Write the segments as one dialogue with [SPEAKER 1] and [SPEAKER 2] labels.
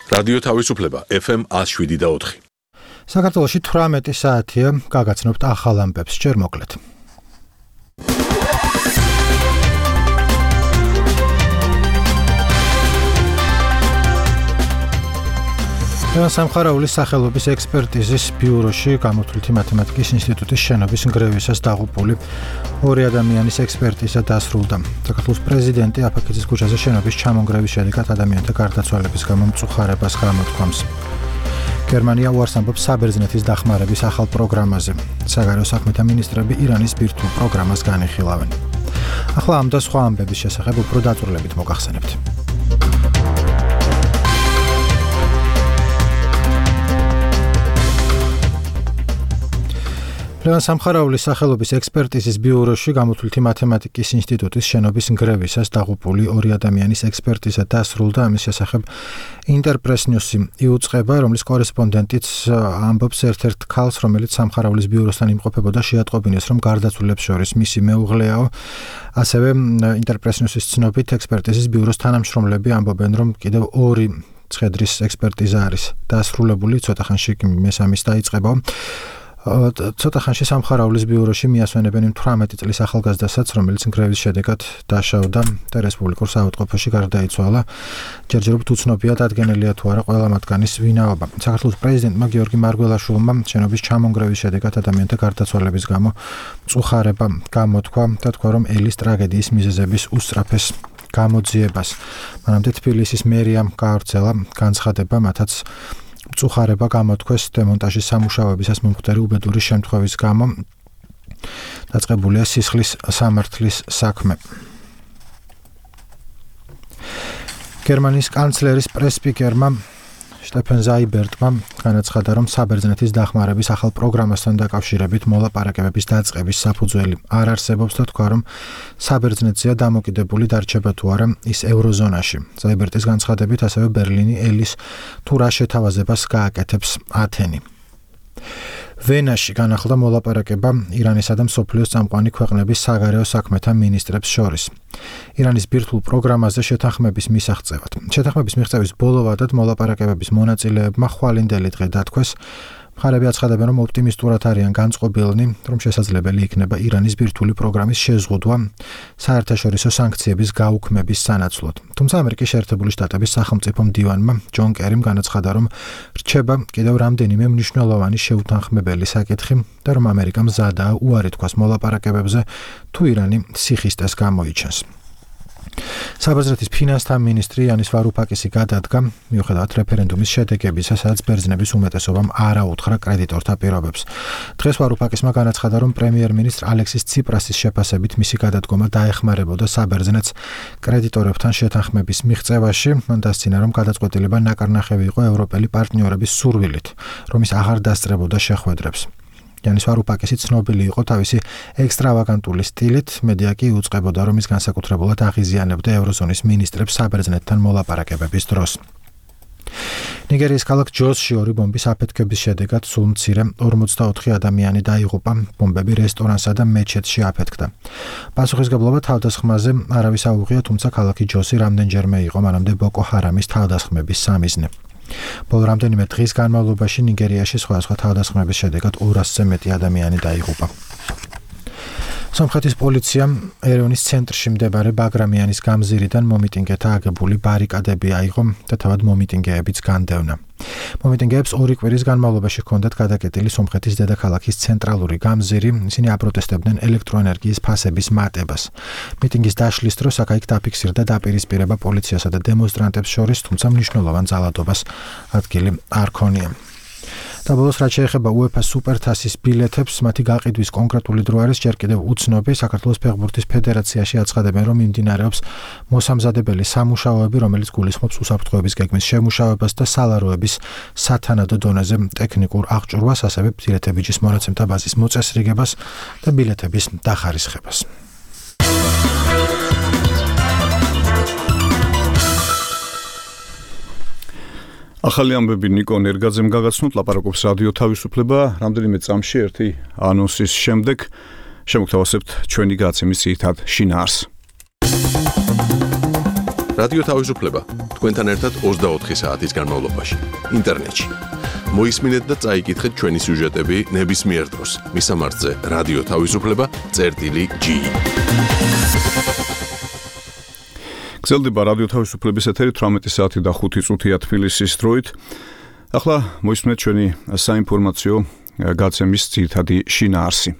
[SPEAKER 1] რადიო თავისუფლება FM 107.4.
[SPEAKER 2] საქართველოში 18 საათია, გაგაცნობთ ახალ ამბებს, ჯერ მოკლედ. სამხარაულის სახელობის ექსპერტიზის ბიუროში გამოთვლითი მათემატიკის ინსტიტუტის შენობის ნგრევისას დაღუპული 2 ადამიანის ექსპერტიზა დასრულდა. საქართველოს პრეზიდენტი აფაქიძის ქუჩაზე შენობის ჩამონგრევის შედეგად ადამიანთა გარდაცვალების გამო მწუხარებას გამოთქვამს. გერმანია უარს ამბობს საბერძნეთის დახმარების ახალ პროგრამაზე. საგარეო საქმეთა მინისტრები ირანის ბირთვულ პროგრამას განიხილავენ. ახლა ამ და სხვა ამბების შესახებ უფრო დაწვრილებით მოგახსენებთ. სამხარაულის სახელობის ექსპერტიზის ბიუროში გამოთვლითი მათემატიკის ინსტიტუტის შენობის ნგრევისას დაღუპული 2 ადამიანის ექსპერტიზა დასრულდა. ამის შესახებ ინტერპრეს ნიუსი იუწყება, რომლის კორესპონდენტიც ამბობს ერთ-ერთ ქალს, რომელიც სამხარაულის ბიუროსთან იმყოფებოდა, შეატყობინეს, რომ გარდაცვლილებს შორის მისი მეუღლეაო. ასევე ინტერპრეს ნიუსის ცნობით ექსპერტიზის ბიუროს თანამშრომლები ამბობენ, რომ კიდევ 2 ცხედრის ექსპერტიზა არის დასრულებული, ცოტა ხანში მესამის დაიწყება. ცოტა ხანში სამხარაულის ბიუროში მიასვენებენ იმ 18 წლის ახალგაზრდასაც, რომელიც ნგრევის შედეგად დაშავდა და რესპუბლიკურ საავადმყოფოში გარდაიცვალა. ჯერჯერობით უცნობია დადგენილია თუ არა ყველა მათგანის ვინაობა. საქართველოს პრეზიდენტმა გიორგი მარგველაშვილმა შენობის ჩამონგრევის შედეგად ადამიანთა გარდაცვალების გამო მწუხარება გამოთქვა და თქვა, რომ ელის ტრაგედიის მიზეზების უსწრაფეს გამოძიებას. მანამდე თბილისის მერიამ გაავრცელა განცხადება, მათაც მწუხარება გამოთქვეს დემონტაჟის სამუშაოებისას მომხდარი უბედური შემთხვევის გამო. დაწყებულია სისხლის სამართლის საქმე. გერმანიის კანცლერის პრესსპიკერმა შტეფენ ზაიბერტმა განაცხადა, რომ საბერძნეთის დახმარების ახალ პროგრამასთან დაკავშირებით მოლაპარაკებების დაწყების საფუძველი არ არსებობს და თქვა, რომ საბერძნეთზეა დამოკიდებული დარჩება თუ არა ის ევროზონაში. ზაიბერტის განცხადებით ასევე ბერლინი ელის თუ რა შეთავაზებას გააკეთებს ათენი. ვენაში განახლდა მოლაპარაკება ირანისა და მსოფლიოს წამყვანი ქვეყნების საგარეო საქმეთა მინისტრებს შორის. ირანის ბირთვულ პროგრამაზე შეთანხმების მისაღწევად. შეთანხმების მიღწევის ბოლო ვადად მოლაპარაკებების მონაწილეებმა ხვალინდელი დღე დათქვეს. მხარეები აცხადებენ, რომ ოპტიმისტურად არიან განწყობილნი, რომ შესაძლებელი იქნება ირანის ბირთვული პროგრამის შეზღუდვა საერთაშორისო სანქციების გაუქმების სანაცვლოდ. თუმცა ამერიკის შეერთებული შტატების სახელმწიფო მდივანმა ჯონ კერიმ განაცხადა, რომ რჩება კიდევ რამდენიმე მნიშვნელოვანი შეუთანხმებელი საკითხი და რომ ამერიკა მზადაა უარი თქვას მოლაპარაკებებზე, თუ ირანი სიხისტეს გამოიჩენს. საბერძნეთის ფინანსთა მინისტრი იანის ვარუფაკისი გადადგა, მიუხედავად რეფერენდუმის შედეგებისა, სადაც ბერძნების უმეტესობამ არ აუთხრა კრედიტორთა პირობებს. დღეს ვარუფაკისმა განაცხადა, რომ პრემიერ-მინისტრ ალექსის ციპრასის შეფასებით მისი გადადგომა დაეხმარებოდა საბერძნეთს კრედიტორებთან შეთანხმების მიღწევაში. მან დასცინა, რომ გადაწყვეტილება ნაკარნახევი იყო ევროპელი პარტნიორების სურვილით, რომ ის აღარ დასწრებოდა შეხვედრებს. იანის ვარუფაკისი ცნობილი იყო თავისი ექსტრავაგანტული სტილით, მედია კი იუწყებოდა, რომ ის განსაკუთრებულად აღიზიანებდა ევროზონის მინისტრებს საბერძნეთთან მოლაპარაკებების დროს. ნიგერიის ქალაქ ჯოსში 2 ბომბის აფეთქების შედეგად სულ მცირე 44 ადამიანი დაიღუპა, ბომბები რესტორანსა და მეჩეთში აფეთქდა. პასუხისგებლობა თავდასხმაზე არავის აუღია, თუმცა ქალაქი ჯოსი რამდენჯერმე იყო მანამდე ბოკო ჰარამის თავდასხმების სამიზნე. ბოლო რამდენიმე დღის განმავლობაში ნიგერიაში სხვადასხვა თავდასხმების შედეგად 200-ზე მეტი ადამიანი დაიღუპა. სომხეთის პოლიციამ ერევნის ცენტრში მდებარე ბაგრამიანის გამზირიდან მომიტინგეთა აგებული ბარიკადები აიღო და თავად მომიტინგეებიც განდევნა. მომიტინგეებს 2 კვირის განმავლობაში ჰქონდათ გადაკეტილი სომხეთის დედაქალაქის ცენტრალური გამზირი, ისინი აპროტესტებდნენ ელექტროენერგიის ფასების მატებას. მიტინგის დაშლის დროს აქ-იქ დაფიქსირდა დაპირისპირება პოლიციასა და დემონსტრანტებს შორის, თუმცა მნიშვნელოვან ძალადობას ადგილი არ ქონია. და ბოლოს რაც შეეხება UEFA სუპერთასის ბილეთებს, მათი გაყიდვის კონკრეტული დრო არის ჯერ კიდევ უცნობი. საქართველოს ფეხბურთის ფედერაციაში აცხადებენ, რომ მიმდინარეობს მოსამზადებელი სამუშაოები, რომელიც გულისხმობს უსაფრთხოების გეგმის შემუშავებას და სალაროების სათანადო დონეზე ტექნიკურ აღჭურვას, ასევე ბილეთებიჯის მონაცემთა ბაზის მოწესრიგებას და ბილეთების დახარისხებას.
[SPEAKER 3] ახალი ამბები ნიკო ნერგაძემ გაგაცნოთ, ლაპარაკობს რადიო თავისუფლება. რამდენიმე წამში ერთი ანონსის შემდეგ შემოგთავაზებთ ჩვენი გადაცემის ძირითად შინაარსს.
[SPEAKER 1] რადიო თავისუფლება თქვენთან ერთად 24 საათის განმავლობაში ინტერნეტში. მოისმინეთ და წაიკითხეთ ჩვენი სიუჟეტები ნებისმიერ დროს. მისამართზე რადიო თავისუფლება.G.
[SPEAKER 3] გრძელდება რადიო თავისუფლების ეთერი 18 საათი და 5 წუთია თბილისის დროით. ახლა მოისმინეთ ჩვენი საინფორმაციო გაცემის ძირითადი შინაარსი.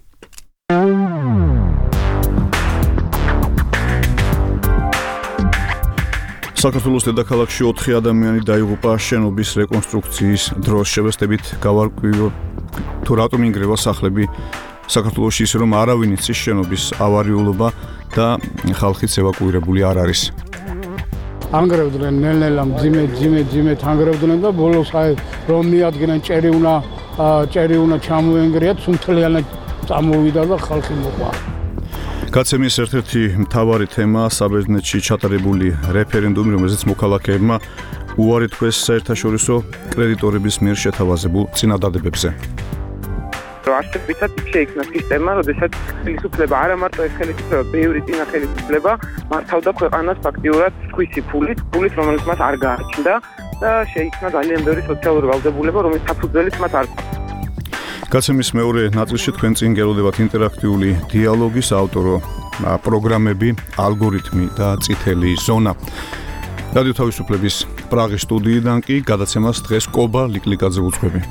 [SPEAKER 3] საქართველოს დედაქალაქში 4 ადამიანი დაიღუპა შენობის რეკონსტრუქციის დროს. შევესწრებით გავარკვიოთ თუ რატომ ინგრევა სახლები საქართველოში ისე რომ არავინ იცის შენობის ავარიულობა და ხალხიც ევაკუირებული არ არის.
[SPEAKER 4] ანგრევდნენ ნელ-ნელა მძიმედ ანგრევდნენ და ბოლოს რომ მიადგნენ ჭერი უნდა ჩამოენგრიათ, სუნთლიანად წამოვიდა და ხალხი მოყვა.
[SPEAKER 3] გაცემის ერთ-ერთი მთავარი თემა საბერძნეთში ჩატარებული რეფერენდუმი, რომელზეც მოქალაქეებმა უარი თქვეს საერთაშორისო კრედიტორების მიერ შეთავაზებულ წინადადებებზე.
[SPEAKER 5] არსებითად შეიქმნა სისტემა, როდესაც ხელისუფლება არა მარტო ეს ხელისუფლება, ბევრი წინა ხელისუფლება მართავდა ქვეყანას ფაქტიურად სხვისი ფულით, რომელიც მას არ გააჩნდა და შეიქმნა ძალიან ბევრი სოციალური ვალდებულება, რომელიც საფუძველიც მათ არ აქვს.
[SPEAKER 3] გაცემის მეორე ნაწილში თქვენ წინ გელოდებათ ინტერაქტიული დიალოგის ავტორო პროგრამები, ალგორითმი და წითელი ზონა. რადიო თავისუფლების პრაღის სტუდიიდან კი გადაცემას დღეს კობა ლიკლიკაძე უძღვები.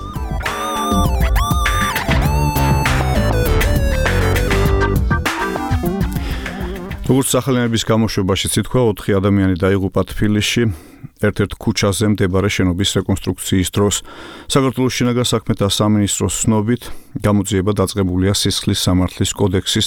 [SPEAKER 3] როგორც სახელმწიფოს გამოშვებაში ითქვა, 4 ადამიანი დაიღუპა თბილისში ერთ-ერთ ქუჩაზე მდებარე შენობის რეკონსტრუქციის დროს. საქართველოს შინაგან საქმეთა სამინისტროს ცნობით, გამოძიება დაწყებულია სისხლის სამართლის კოდექსის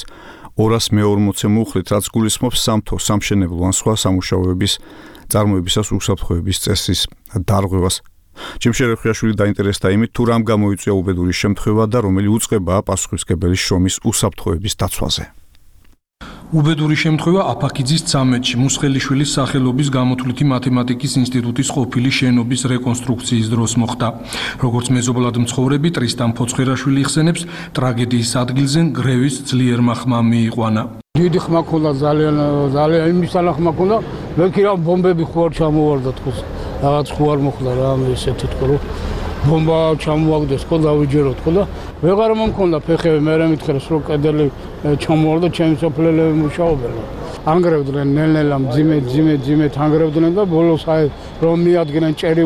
[SPEAKER 3] 240 მუხლით, რაც გულისხმობს სამთო, სამშენებლო ან სხვა სამუშაოების წარმოებისას უსაფრთხოების წესის დარღვევას. ჯიმშე რეხიაშვილი დაინტერესდა იმით, თუ რამ გამოიწვია უბედური შემთხვევა და რომელი უწყებაა პასუხისმგებელი შრომის უსაფრთხოების დაცვაზე.
[SPEAKER 6] უბედური შემთხვევა აფაქიძის 13-ში მუსხელიშვილის სახელობის გამოთვლითი მათემატიკის ინსტიტუტის ყოფილი შენობის რეკონსტრუქციის დროს მოხდა. როგორც მეზობლად მცხოვრები ტრისტან ფოცხერაშვილი იხსენებს, ტრაგედიის ადგილზე გრევის ძლიერმა ხმა მიიყვანა.
[SPEAKER 4] დიდი ხმა ქონდა, ძალიან იმისალა ხმა ქონდა, მე კი რა ბომბები ხوار ჩამოვარდა თქოს. რაღაც ხوار მოხდა რა ესეთი თქო რომ ბომბა ჩამოაგდეს ხო დავიჯეროთ ხო და ვეღარ მომქონდა ფეხები, მე მითხრეს რომ კედელი ჩამოვარდა, ჩემი სოფლელები მუშაობენ. ანგრევდნენ ნელ-ნელა მძიმედ ანგრევდნენ და ბოლოს რომ მიადგნენ ჭერი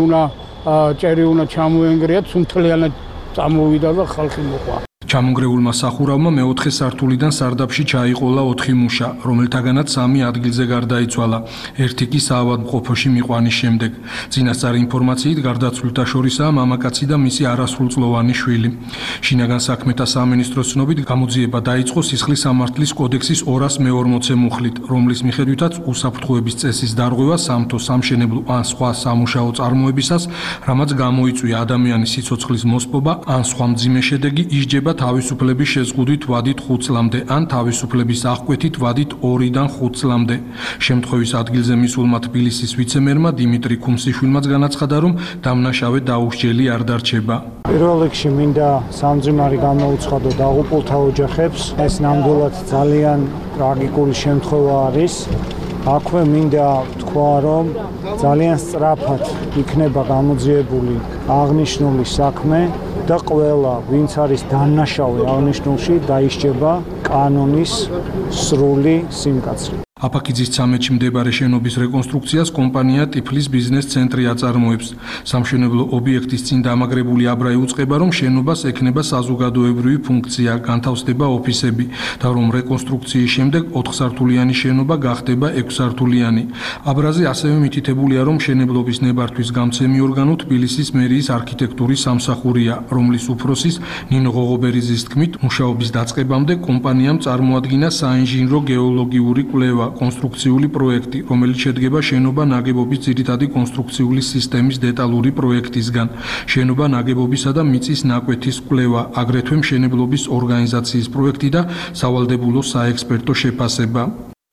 [SPEAKER 4] უნდა ჩამოენგრიათ, სუნთლიანად წამოვიდა და ხალხი მოყვა.
[SPEAKER 6] ჩამონგრეულმა სახურავმა მეოთხე სართულიდან სარდაფში ჩაიყოლა 4 მუშა, რომელთაგანაც 3 ადგილზე გარდაიცვალა. ერთი კი საავადმყოფოში მიყვანის შემდეგ. წინასწარი ინფორმაციით გარდაცვლილთა შორისაა მამაკაცი და მისი არასრულწლოვანი შვილი. შინაგან საქმეთა სამინისტროს ცნობით გამოძიება დაიწყო სისხლის სამართლის კოდექსის 240 მუხლით, რომლის მიხედვითაც უსაფრთხოების წესის დარღვევა სამთო, სამშენებლო ან სხვა სამუშაო წარმოებისას, რამაც გამოიწვია ადამიანის სიცოცხლის მოსპობა ან სხვა მძიმე შედეგი, ისჯება თავისუფლების შეზღუდვით ვადით 5 წლამდე ან თავისუფლების აღკვეთით ვადით 2-დან 5 წლამდე. შემთხვევის ადგილზე მისულმა თბილისის ვიცემერმა დიმიტრი ქუმსიშვილმაც განაცხადა, რომ დამნაშავე დაუსჯელი არ დარჩება.
[SPEAKER 7] პირველ რიგში მინდა სამძიმარი გამოუცხადო დაღუპულთა ოჯახებს. ეს ნამდვილად ძალიან ტრაგიკული შემთხვევა არის. აქვე მინდა თქვა, რომ ძალიან სწრაფად იქნება გამოძიებული აღნიშნული საქმე და ყველა, ვინც არის დანაშაული აღნიშნულში, დაისჯება კანონის სრული სიმკაცრე.
[SPEAKER 6] აფაქიძის 13-ში მდებარე შენობის რეკონსტრუქციას კომპანია ტიფლის ბიზნეს ცენტრი აწარმოებს. სამშენებლო ობიექტის წინ დამაგრებული აბრაი უწყება, რომ შენობას ექნება საზოგადოებრივი ფუნქცია, განთავსდება ოფისები და რომ რეკონსტრუქციის შემდეგ 4-სართულიანი შენობა გახდება 6-სართულიანი. აბრაზე ასევე მითითებულია, რომ მშენებლობის ნებართვის გამცემი ორგანო თბილისის მერიის არქიტექტურის სამსახურია, რომლის უფროსის ნინო ღოღობერიძის თქმით, მუშაობის დაწყებამდე კომპანიამ წარმოადგინა საინჟინრო გეოლოგიური კვლევა, კონსტრუქციული პროექტი, რომელიც შედგება შენობა ნაგებობის ძირითადი კონსტრუქციული სისტემის დეტალური პროექტისგან, შენობა ნაგებობისა და მიწის ნაკვეთის კვლევა, აგრეთვე მშენებლობის ორგანიზაციის პროექტი და სავალდებულო საექსპერტო შეფასება.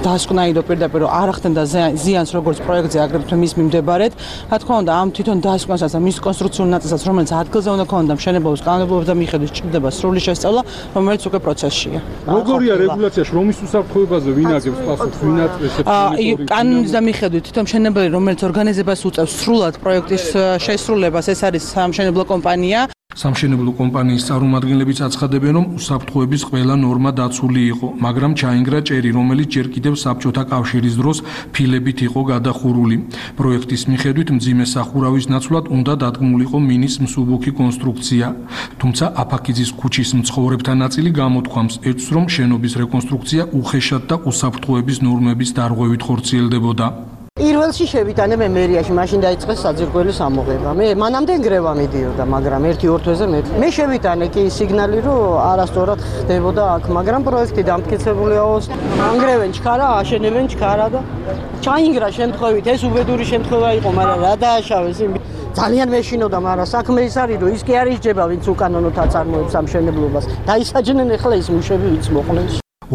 [SPEAKER 8] დასკვნაიდო პირდაპირ არ ახდენდა ზიანს როგორც პროექტზე აგრეთვე მის მიმდებარედ. რა თქმა უნდა, ამ თვითონ დასკვნასაც და მის კონსტრუქციულ ნაწილსაც, რომელიც ადგილზე უნდა ქონოდა მშენებლობის კანონმდებლობის და მიხედვით ჭირდება სრული შესწავლა, რომელიც უკვე პროცესშია.
[SPEAKER 6] როგორია რეგულაცია შრომის უსაფრთხოებაზე, ვინ აგებს პასუხს, ვინ აწესებს მონიტორინგს?
[SPEAKER 8] კანონის და მიხედვით თვითონ მშენებელი, რომელიც ორგანიზებას უწევს სრულად პროექტის შესრულებას, ეს არის სამშენებლო კომპანია.
[SPEAKER 6] სამშენებლო კომპანიის წარმომადგენლებიც აცხადებენ, რომ უსაფრთხოების ყველა ნორმა დაცული იყო, მაგრამ ჩაინგრა ჭერი, რომელიც ჯერ კიდევ საბჭოთა კავშირის დროს ფილებით იყო გადახურული. პროექტის მიხედვით მძიმე სახურავის ნაცვლად უნდა დადგმულიყო მინის მსუბუქი კონსტრუქცია. თუმცა აფაქიძის ქუჩის მცხოვრებთა ნაწილი გამოთქვამს, ეჭვს, რომ შენობის რეკონსტრუქცია უხეშად და უსაფრთხოების ნორმების დარღვევით ხორციელდებოდა.
[SPEAKER 9] პირველში შევიტანე მერიაში, მაშინ დაიწყეს საძირკველი სამოღება. მე მანამდე ნგრევა მიდიოდა, მაგრამ 1-2 თვეზე მე შევიტანე კი სიგნალი, რომ არასწორად ხდებოდა აქ, მაგრამ პროექტი დამტკიცებულია. ანგრევენ ჩქარა, აშენებენ ჩქარა და ჩაინგრა შემთხვევით. ეს უბედური შემთხვევა იყო, მაგრამ რა დააშავეს იმ ძალიან მეშინოდა, მაგრამ საქმე ის არის, რომ ის კი არ ისჯება, ვინც უკანონოდ აწარმოებს ამ მშენებლობას. დაისაჯნენ ახლა ის მუშები, ვინც მოყოლეს.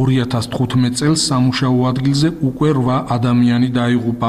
[SPEAKER 6] 2015 წელს სამუშაო ადგილზე უკვე 8 ადამიანი დაიღუპა.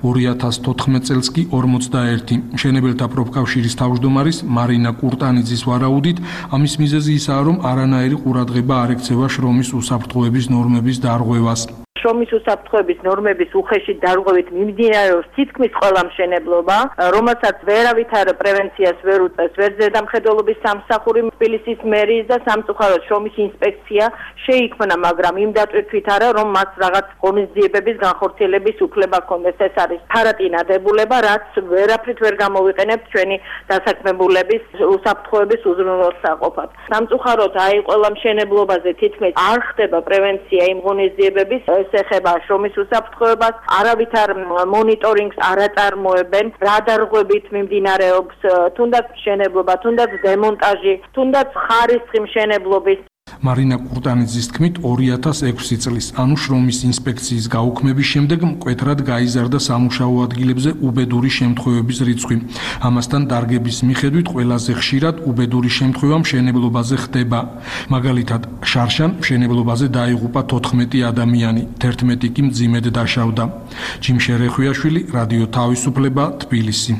[SPEAKER 6] 2014 წელს კი 41. მშენებელთა პროფკავშირის თავმჯდომარის მარინა კურტანიძის ვარაუდით, ამის მიზეზი ისაა, რომ არანაირი ყურადღება არ ექცევა შრომის უსაფრთხოების ნორმების დარღვევას.
[SPEAKER 10] შრომის უსაფრთხოების ნორმების უხეში დარღვევით მიმდინარეობს თითქმის ყველა მშენებლობა, რომელსაც ვერავითარ პრევენციას ვერ უწევს, ვერ ზედამხედველობის სამსახური თბილისის მერიის და სამწუხაროდ შრომის ინსპექცია შეიქმნა, მაგრამ იმ დატვირთვით არა, რომ მას რაღაც ღონისძიებების განხორციელების უფლება ჰქონდეს. ეს არის ფარატინა დებულება, რაც ვერაფრით ვერ გამოვიყენებთ ჩვენი დასაქმებულების უსაფრთხოების უზრუნველსაყოფად. სამწუხაროდ აი ყველა მშენებლობაზე თითქმის არ ხდება პრევენცია იმ ღონისძიებების, ეხება შრომის უსაფრთხოებას, არავითარ მონიტორინგს არ აწარმოებენ, რა დარღვევით მიმდინარეობს თუნდაც მშენებლობა, თუნდაც დემონტაჟი, თუნდაც ხარისხი მშენებლობის.
[SPEAKER 6] მარინა კურტანიძის თქმით 2006 წლის, ანუ შრომის ინსპექციის გაუქმების შემდეგ მკვეთრად გაიზარდა სამუშაო ადგილებზე უბედური შემთხვევების რიცხვი. ამასთან დარგების მიხედვით ყველაზე ხშირად უბედური შემთხვევა მშენებლობაზე ხდება. მაგალითად, შარშან მშენებლობაზე დაიღუპა 14 ადამიანი, 11 კი მძიმედ დაშავდა. ჯიმშე რეხვიაშვილი, რადიო თავისუფლება, თბილისი.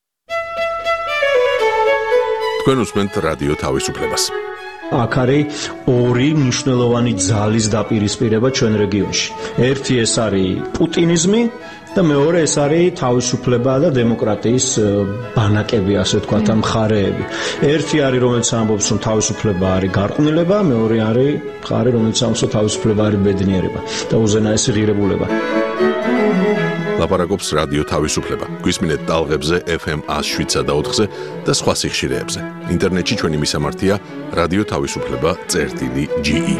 [SPEAKER 1] თქვენ უსმენთ რადიო თავისუფლებას.
[SPEAKER 11] აქ არის ორი მნიშვნელოვანი ძალის დაპირისპირება ჩვენ რეგიონში. ერთი ეს არის პუტინიზმი და მეორე ეს არის თავისუფლება და დემოკრატიის ბანაკები, ასე ვთქვათ, მხარეები. ერთი არის, რომელიც ამბობს, რომ თავისუფლება არის გარყვნილება, მეორე არის მხარე, რომელიც ამბობს, რომ თავისუფლება არის ბედნიერება და უზენაესი ღირებულება.
[SPEAKER 1] ლაპარაკობს რადიო თავისუფლება. გვისმინეთ ტალღებზე FM 107 და 4-ზე და სხვა სიხშირეებზე. ინტერნეტში ჩვენი მისამართია რადიო თავისუფლება.ge.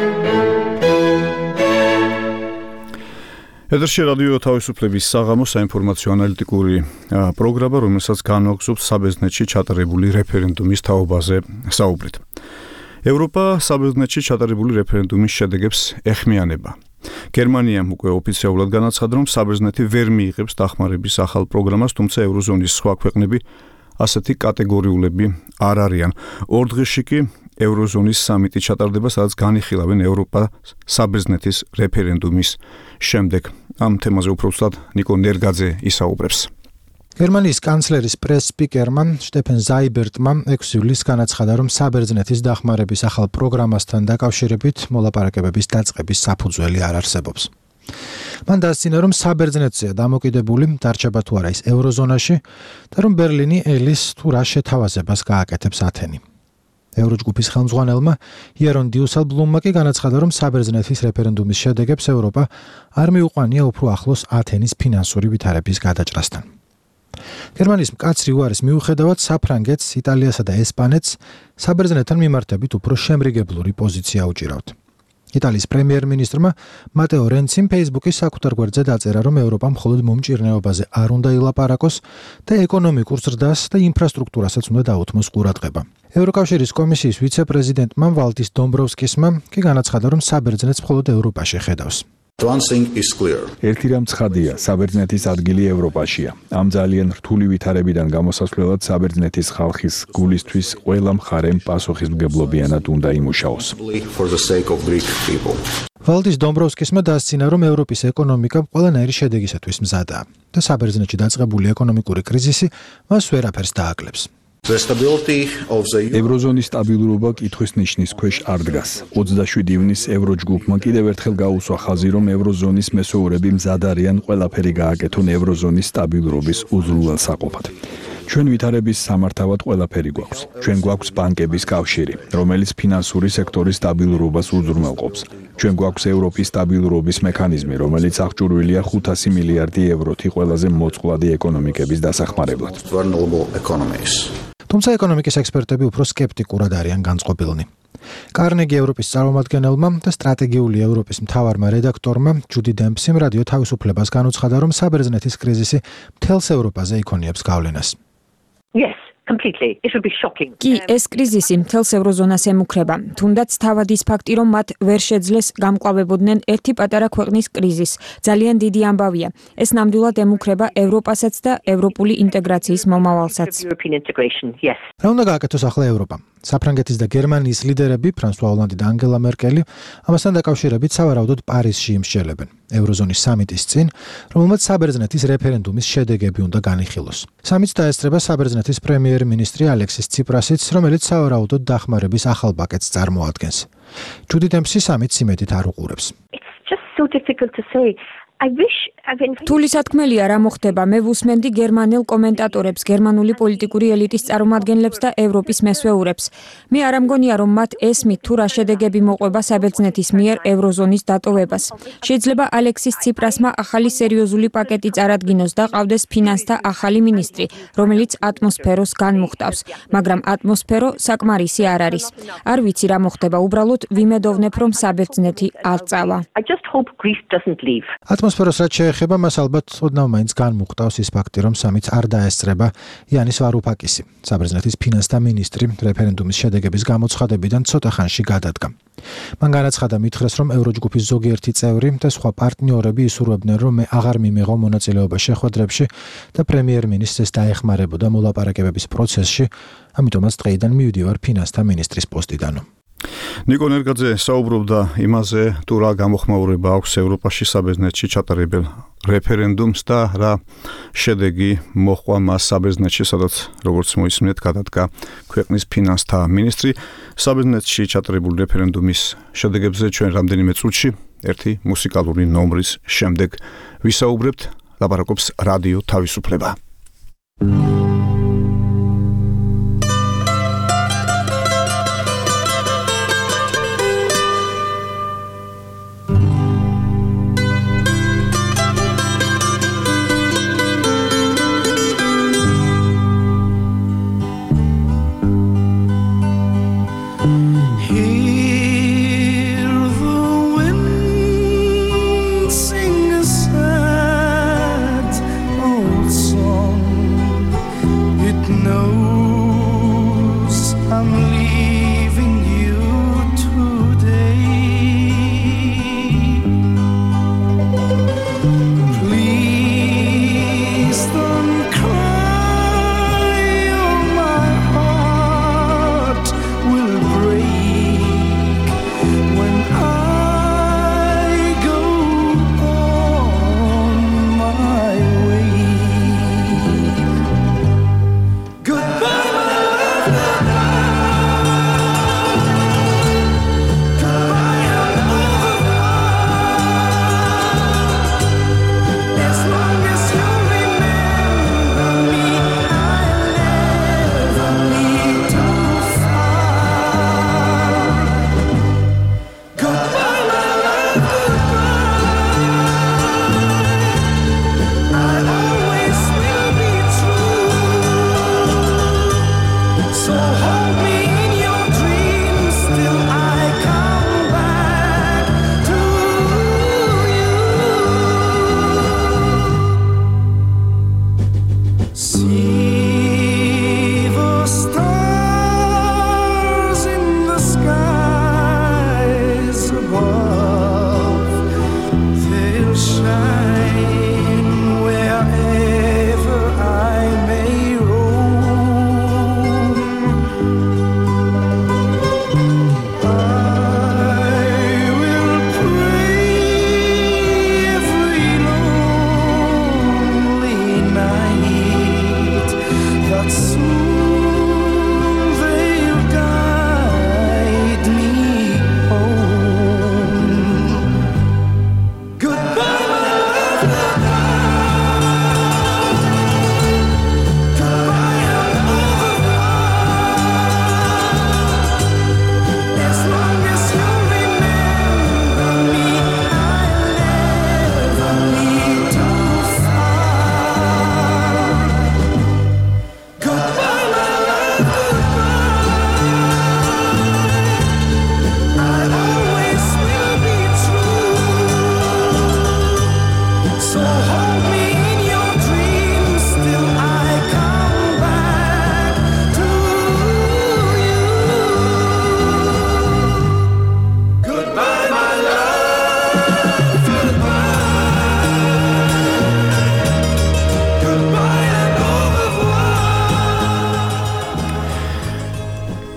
[SPEAKER 3] ეთერში რადიო თავისუფლების საღამო საინფორმაციო ანალიტიკური პროგრამა, რომელსაც განვაგრძობს საბერძნეთში ჩატარებული რეფერენდუმის თაობაზე საუბრით. ევროპა საბერძნეთში ჩატარებული რეფერენდუმის შედეგებს ეხმიანება. გერმანიამ უკვე ოფიციალურად განაცხადა, რომ საბერძნეთი ვერ მიიღებს დახმარების ახალ პროგრამას, თუმცა ევროზონის სხვა ქვეყნები ასეთი კატეგორიულები არ არიან. ორ დღეში კი ევროზონის სამიტი ჩატარდება, სადაც განიხილავენ ევროპა საბერძნეთის რეფერენდუმის შემდეგ. ამ თემაზე უფრო ვსად ნიკო ნერგაძე ისაუბრებს.
[SPEAKER 2] გერმანიის კანცლერის პრეს-სპიკერმა შტეფენ ზაიბერტმა 6 ივლისს განაცხადა, რომ საბერძნეთის დახმარების ახალ პროგრამასთან დაკავშირებით მოლაპარაკებების დაწყების საფუძველი არ არსებობს. მან დასცინა, რომ საბერძნეთზეა დამოკიდებული დარჩება თუ არა ის ევროზონაში და რომ ბერლინი ელის თუ რა შეთავაზებას გააკეთებს ათენი. ევროჯგუფის ხელმძღვანელმა იერონ დიუსელბლუმმა კი განაცხადა, რომ საბერძნეთის რეფერენდუმის შედეგებს ევროპა არ მიუყვანია უფრო ახლოს ათენის ფინანსური ვითარების გადაჭრასთან. გერმანიის მკაცრი უარის მიუხედავად საფრანგეთს, იტალიასა და ესპანეთს საბერძნეთთან მიმართებით უფრო შემრიგებლური პოზიცია უჭირავთ. იტალიის პრემიერ-მინისტრმა მატეო რენციმ ფეისბუქის საკუთარ გვერდზე დაწერა, რომ ევროპა მხოლოდ მომჭირნეობაზე არ უნდა ილაპარაკოს და ეკონომიკურ ზრდას და ინფრასტრუქტურასაც უნდა დაუთმოს ყურადღება. ევროკავშირის კომისიის ვიცე-პრეზიდენტმა ვალტის დომბროვსკისმა კი განაცხადა, რომ საბერძნეთს მხოლოდ ევროპაში ხედავს.
[SPEAKER 12] ერთი რამ ცხადია, საბერძნეთის ადგილი ევროპაშია. ამ ძალიან რთული ვითარებიდან გამოსასვლელად საბერძნეთის ხალხის გულისთვის ყველა მხარემ პასუხისმგებლობიანად უნდა იმუშაოს.
[SPEAKER 2] ვალდის დომბროვსკისმა დასცინა, რომ ევროპის ეკონომიკა ყველანაირი შედეგისათვის მზადაა და საბერძნეთში დაწყებული ეკონომიკური კრიზისი მას ვერაფერს დააკლებს.
[SPEAKER 12] ევროზონის სტაბილურობა კითხვის ნიშნის ქვეშ არ დგას. 27 ივნისს ევროჯგუფმა კიდევ ერთხელ გაუსვა ხაზი, რომ ევროზონის მესვეურები მზად არიან ყველაფერი გააკეთონ ევროზონის სტაბილურობის უზრუნველსაყოფად. ჩვენ ვითარების სამართავად ყველაფერი გვაქვს. ჩვენ გვაქვს ბანკების კავშირი, რომელიც ფინანსური სექტორის სტაბილურობას უზრუნველყოფს. ჩვენ გვაქვს ევროპის სტაბილურობის მექანიზმი, რომელიც აღჭურვილია 500 მილიარდი ევროთი ყველაზე მოწყვლადი ეკონომიკების დასახმარებლად.
[SPEAKER 2] თუმცა ეკონომიკის ექსპერტები უფრო სკეპტიკურად არიან განწყობილნი. კარნეგი ევროპის წარმომადგენელმა და სტრატეგიული ევროპის მთავარმა რედაქტორმა ჯუდი დემპსიმ რადიო თავისუფლებას განუცხადა, რომ საბერძნეთის კრიზისი მთელს ევროპაზე იქონიებს გავლენას.
[SPEAKER 13] Yes, completely. It would be shocking.
[SPEAKER 14] კი, ეს კრიზისი მთელს ევროზონას ემუქრება. თუნდაც თავად ის ფაქტი, რომ მათ ვერ შეძლეს გამკლავებოდნენ ერთი პატარა ქვეყნის კრიზისს, ძალიან დიდი ამბავია. ეს ნამდვილად ემუქრება ევროპასაც და ევროპული ინტეგრაციის მომავალსაც.
[SPEAKER 2] რა უნდა გააკეთოს ახლა ევროპა? საფრანგეთის და გერმანიის ლიდერები, ფრანსუა ოლანდი და ანგელა მერკელი, ამასთან დაკავშირებით სავარაუდოდ პარიზში იმსჯელებენ ევროზონის სამიტის წინ, რომელმაც საბერძნეთის რეფერენდუმის შედეგები უნდა განიხილოს. სამიტს დაესწრება საბერძნეთის პრემიერ-მინისტრი ალექსის ციპრასიც, რომელიც სავარაუდოდ დახმარების ახალ პაკეტს წარმოადგენს. ჯუდი დემპსი სამიტს იმედით არ უყურებს.
[SPEAKER 14] თული სათქმელია რა მოხდება. მე ვუსმენდი გერმანელ კომენტატორებს, გერმანული პოლიტიკური ელიტის წარმომადგენლებს და ევროპის მესვეურებს. მე არ ამგონია, რომ მათ ესმით თუ რა შედეგები მოყვება საბერძნეთის მიერ ევროზონის დატოვებას. შეიძლება ალექსის ციპრასმა ახალი სერიოზული პაკეტი წარადგინოს და ყავდეს ფინანსთა ახალი მინისტრი, რომელიც ატმოსფეროს განმუხტავს, მაგრამ ატმოსფერო საკმარისი არ არის. არ ვიცი რა მოხდება, უბრალოდ ვიმედოვნებ, რომ საბერძნეთი არ წავა.
[SPEAKER 2] ატმოსფეროს რაც შეეხება, მას ალბათ ოდნავ მაინც განმუხტავს ის ფაქტი, რომ სამიტს არ დაესწრება იანის ვარუფაკისი, საბერძნეთის ფინანსთა მინისტრი, რეფერენდუმის შედეგების გამოცხადებიდან ცოტა ხანში გადადგა. მან განაცხადა მითხრეს, რომ ევროჯგუფის ზოგიერთი წევრი და სხვა პარტნიორები ისურვებდნენ, რომ მე აღარ მიმეღო მონაწილეობა შეხვედრებში და პრემიერ-მინისტრს დაეხმარებოდა მოლაპარაკებების პროცესში, ამიტომაც დღეიდან მივდივარ ფინანსთა მინისტრის პოსტიდან.
[SPEAKER 3] ნიკო ნერგაძე საუბრობდა იმაზე, თუ რა გამოხმაურება აქვს ევროპაში საბერძნეთში ჩატარებელ რეფერენდუმს და რა შედეგი მოჰყვა მას საბერძნეთში, სადაც როგორც მოისმინეთ, გადადგა ქვეყნის ფინანსთა მინისტრი. საბერძნეთში ჩატარებულ რეფერენდუმის შედეგებზე ჩვენ რამდენიმე წუთში ერთი მუსიკალური ნომრის შემდეგ ვისაუბრებთ, ლაპარაკობს რადიო თავისუფლება.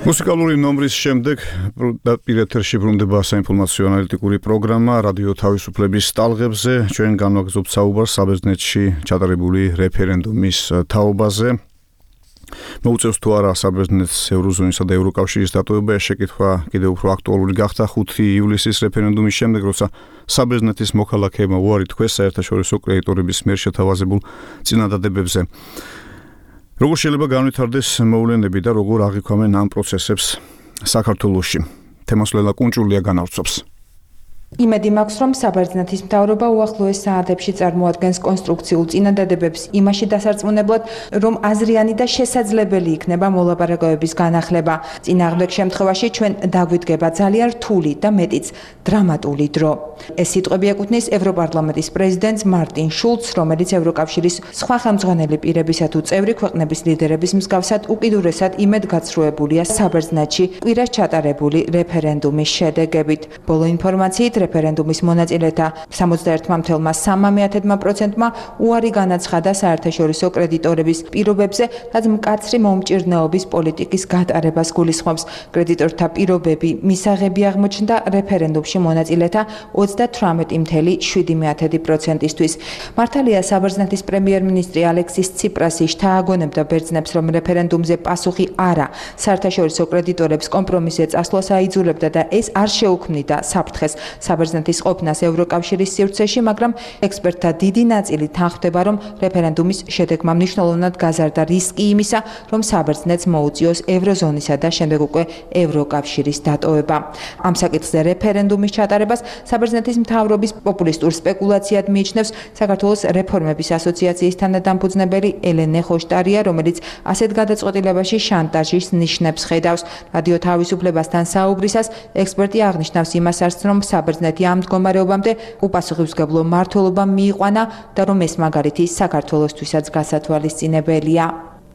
[SPEAKER 3] მუსიკალური ნომრის შემდეგ პირეთერში ბრუნდება საინფორმაციო ანალიტიკური პროგრამა რადიო თავისუფლების ტალღებზე. ჩვენ განვაგრძობთ საუბარს საბერძნეთში ჩატარებული რეფერენდუმის თაობაზე. მოუწევს თუ არა საბერძნეთს ევროზონისა და ევროკავშირის დატოვება, ეს შეკითხვა კიდევ უფრო აქტუალური გახდა 5 ივლისის რეფერენდუმის შემდეგ, როცა საბერძნეთის მოქალაქეებმა უარი თქვეს საერთაშორისო კრედიტორების მიერ შეთავაზებულ წინადადებებზე. როგორ შეიძლება განვითარდეს მოვლენები და როგორ აღიქვამენ ამ პროცესებს საქართველოში? თემას ლელა კუნჭულია განავრცობს.
[SPEAKER 15] იმედი მაქვს, რომ საბერძნეთის მთავრობა უახლოეს საათებში წარმოადგენს კონსტრუქციულ წინადადებებს იმაში დასარწმუნებლად, რომ აზრიანი და შესაძლებელი იქნება მოლაპარაკებების განახლება. წინააღმდეგ შემთხვევაში ჩვენ დაგვიდგება ძალიან რთული და მეტიც დრამატული დრო. ეს სიტყვები ეკუთვნის ევროპარლამენტის პრეზიდენტს მარტინ შულცს, რომელიც ევროკავშირის სხვა ხელმძღვანელი პირებისა თუ წევრი ქვეყნების ლიდერების მსგავსად უკიდურესად იმედგაცრუებულია საბერძნეთში კვირას ჩატარებული რეფერენდუმის შედეგებით. ბოლო ინფორმაციით რეფერენდუმის მონაწილეთა 71.3%-მა უარი განაცხადა საერთაშორისო კრედიტორების პირობებზე, რაც მკაცრი მომჭირნეობის პოლიტიკის გატარებას გულისხმობს. კრედიტორთა პირობები მისაღები აღმოჩნდა რეფერენდუმში მონაწილეთა 38.7%-ისთვის. მართალია საბერძნეთის პრემიერ-მინისტრი ალექსის ციპრასი შთააგონებდა ბერძნებს, რომ რეფერენდუმზე პასუხი არა, საერთაშორისო კრედიტორებს კომპრომისზე წასვლას აიძულებდა და ეს არ შეუქმნიდა საფრთხეს საბერძნეთის ყოფნას ევროკავშირის სივრცეში, მაგრამ ექსპერტთა დიდი ნაწილი თანხმდება, რომ რეფერენდუმის შედეგმა მნიშვნელოვნად გაზარდა რისკი იმისა, რომ საბერძნეთს მოუწიოს ევროზონისა და შემდეგ უკვე ევროკავშირის დატოვება. ამ საკითხზე რეფერენდუმის ჩატარებას საბერძნეთის მთავრობის პოპულისტურ სპეკულაციად მიიჩნევს საქართველოს რეფორმების ასოციაციის თანადამფუძნებელი ელენე ხოშტარია, რომელიც ასეთ გადაწყვეტილებაში შანტაჟის ნიშნებს ხედავს. რადიო თავისუფლებასთან საუბრისას ექსპერტი აღნიშნავს იმასაც, რომ საბერძნეთი ამ მდგომარეობამდე უპასუხისმგებლო მმართველობა მიიყვანა და რომ ეს მაგალითი საქართველოსთვისაც გასათვალისწინებელია.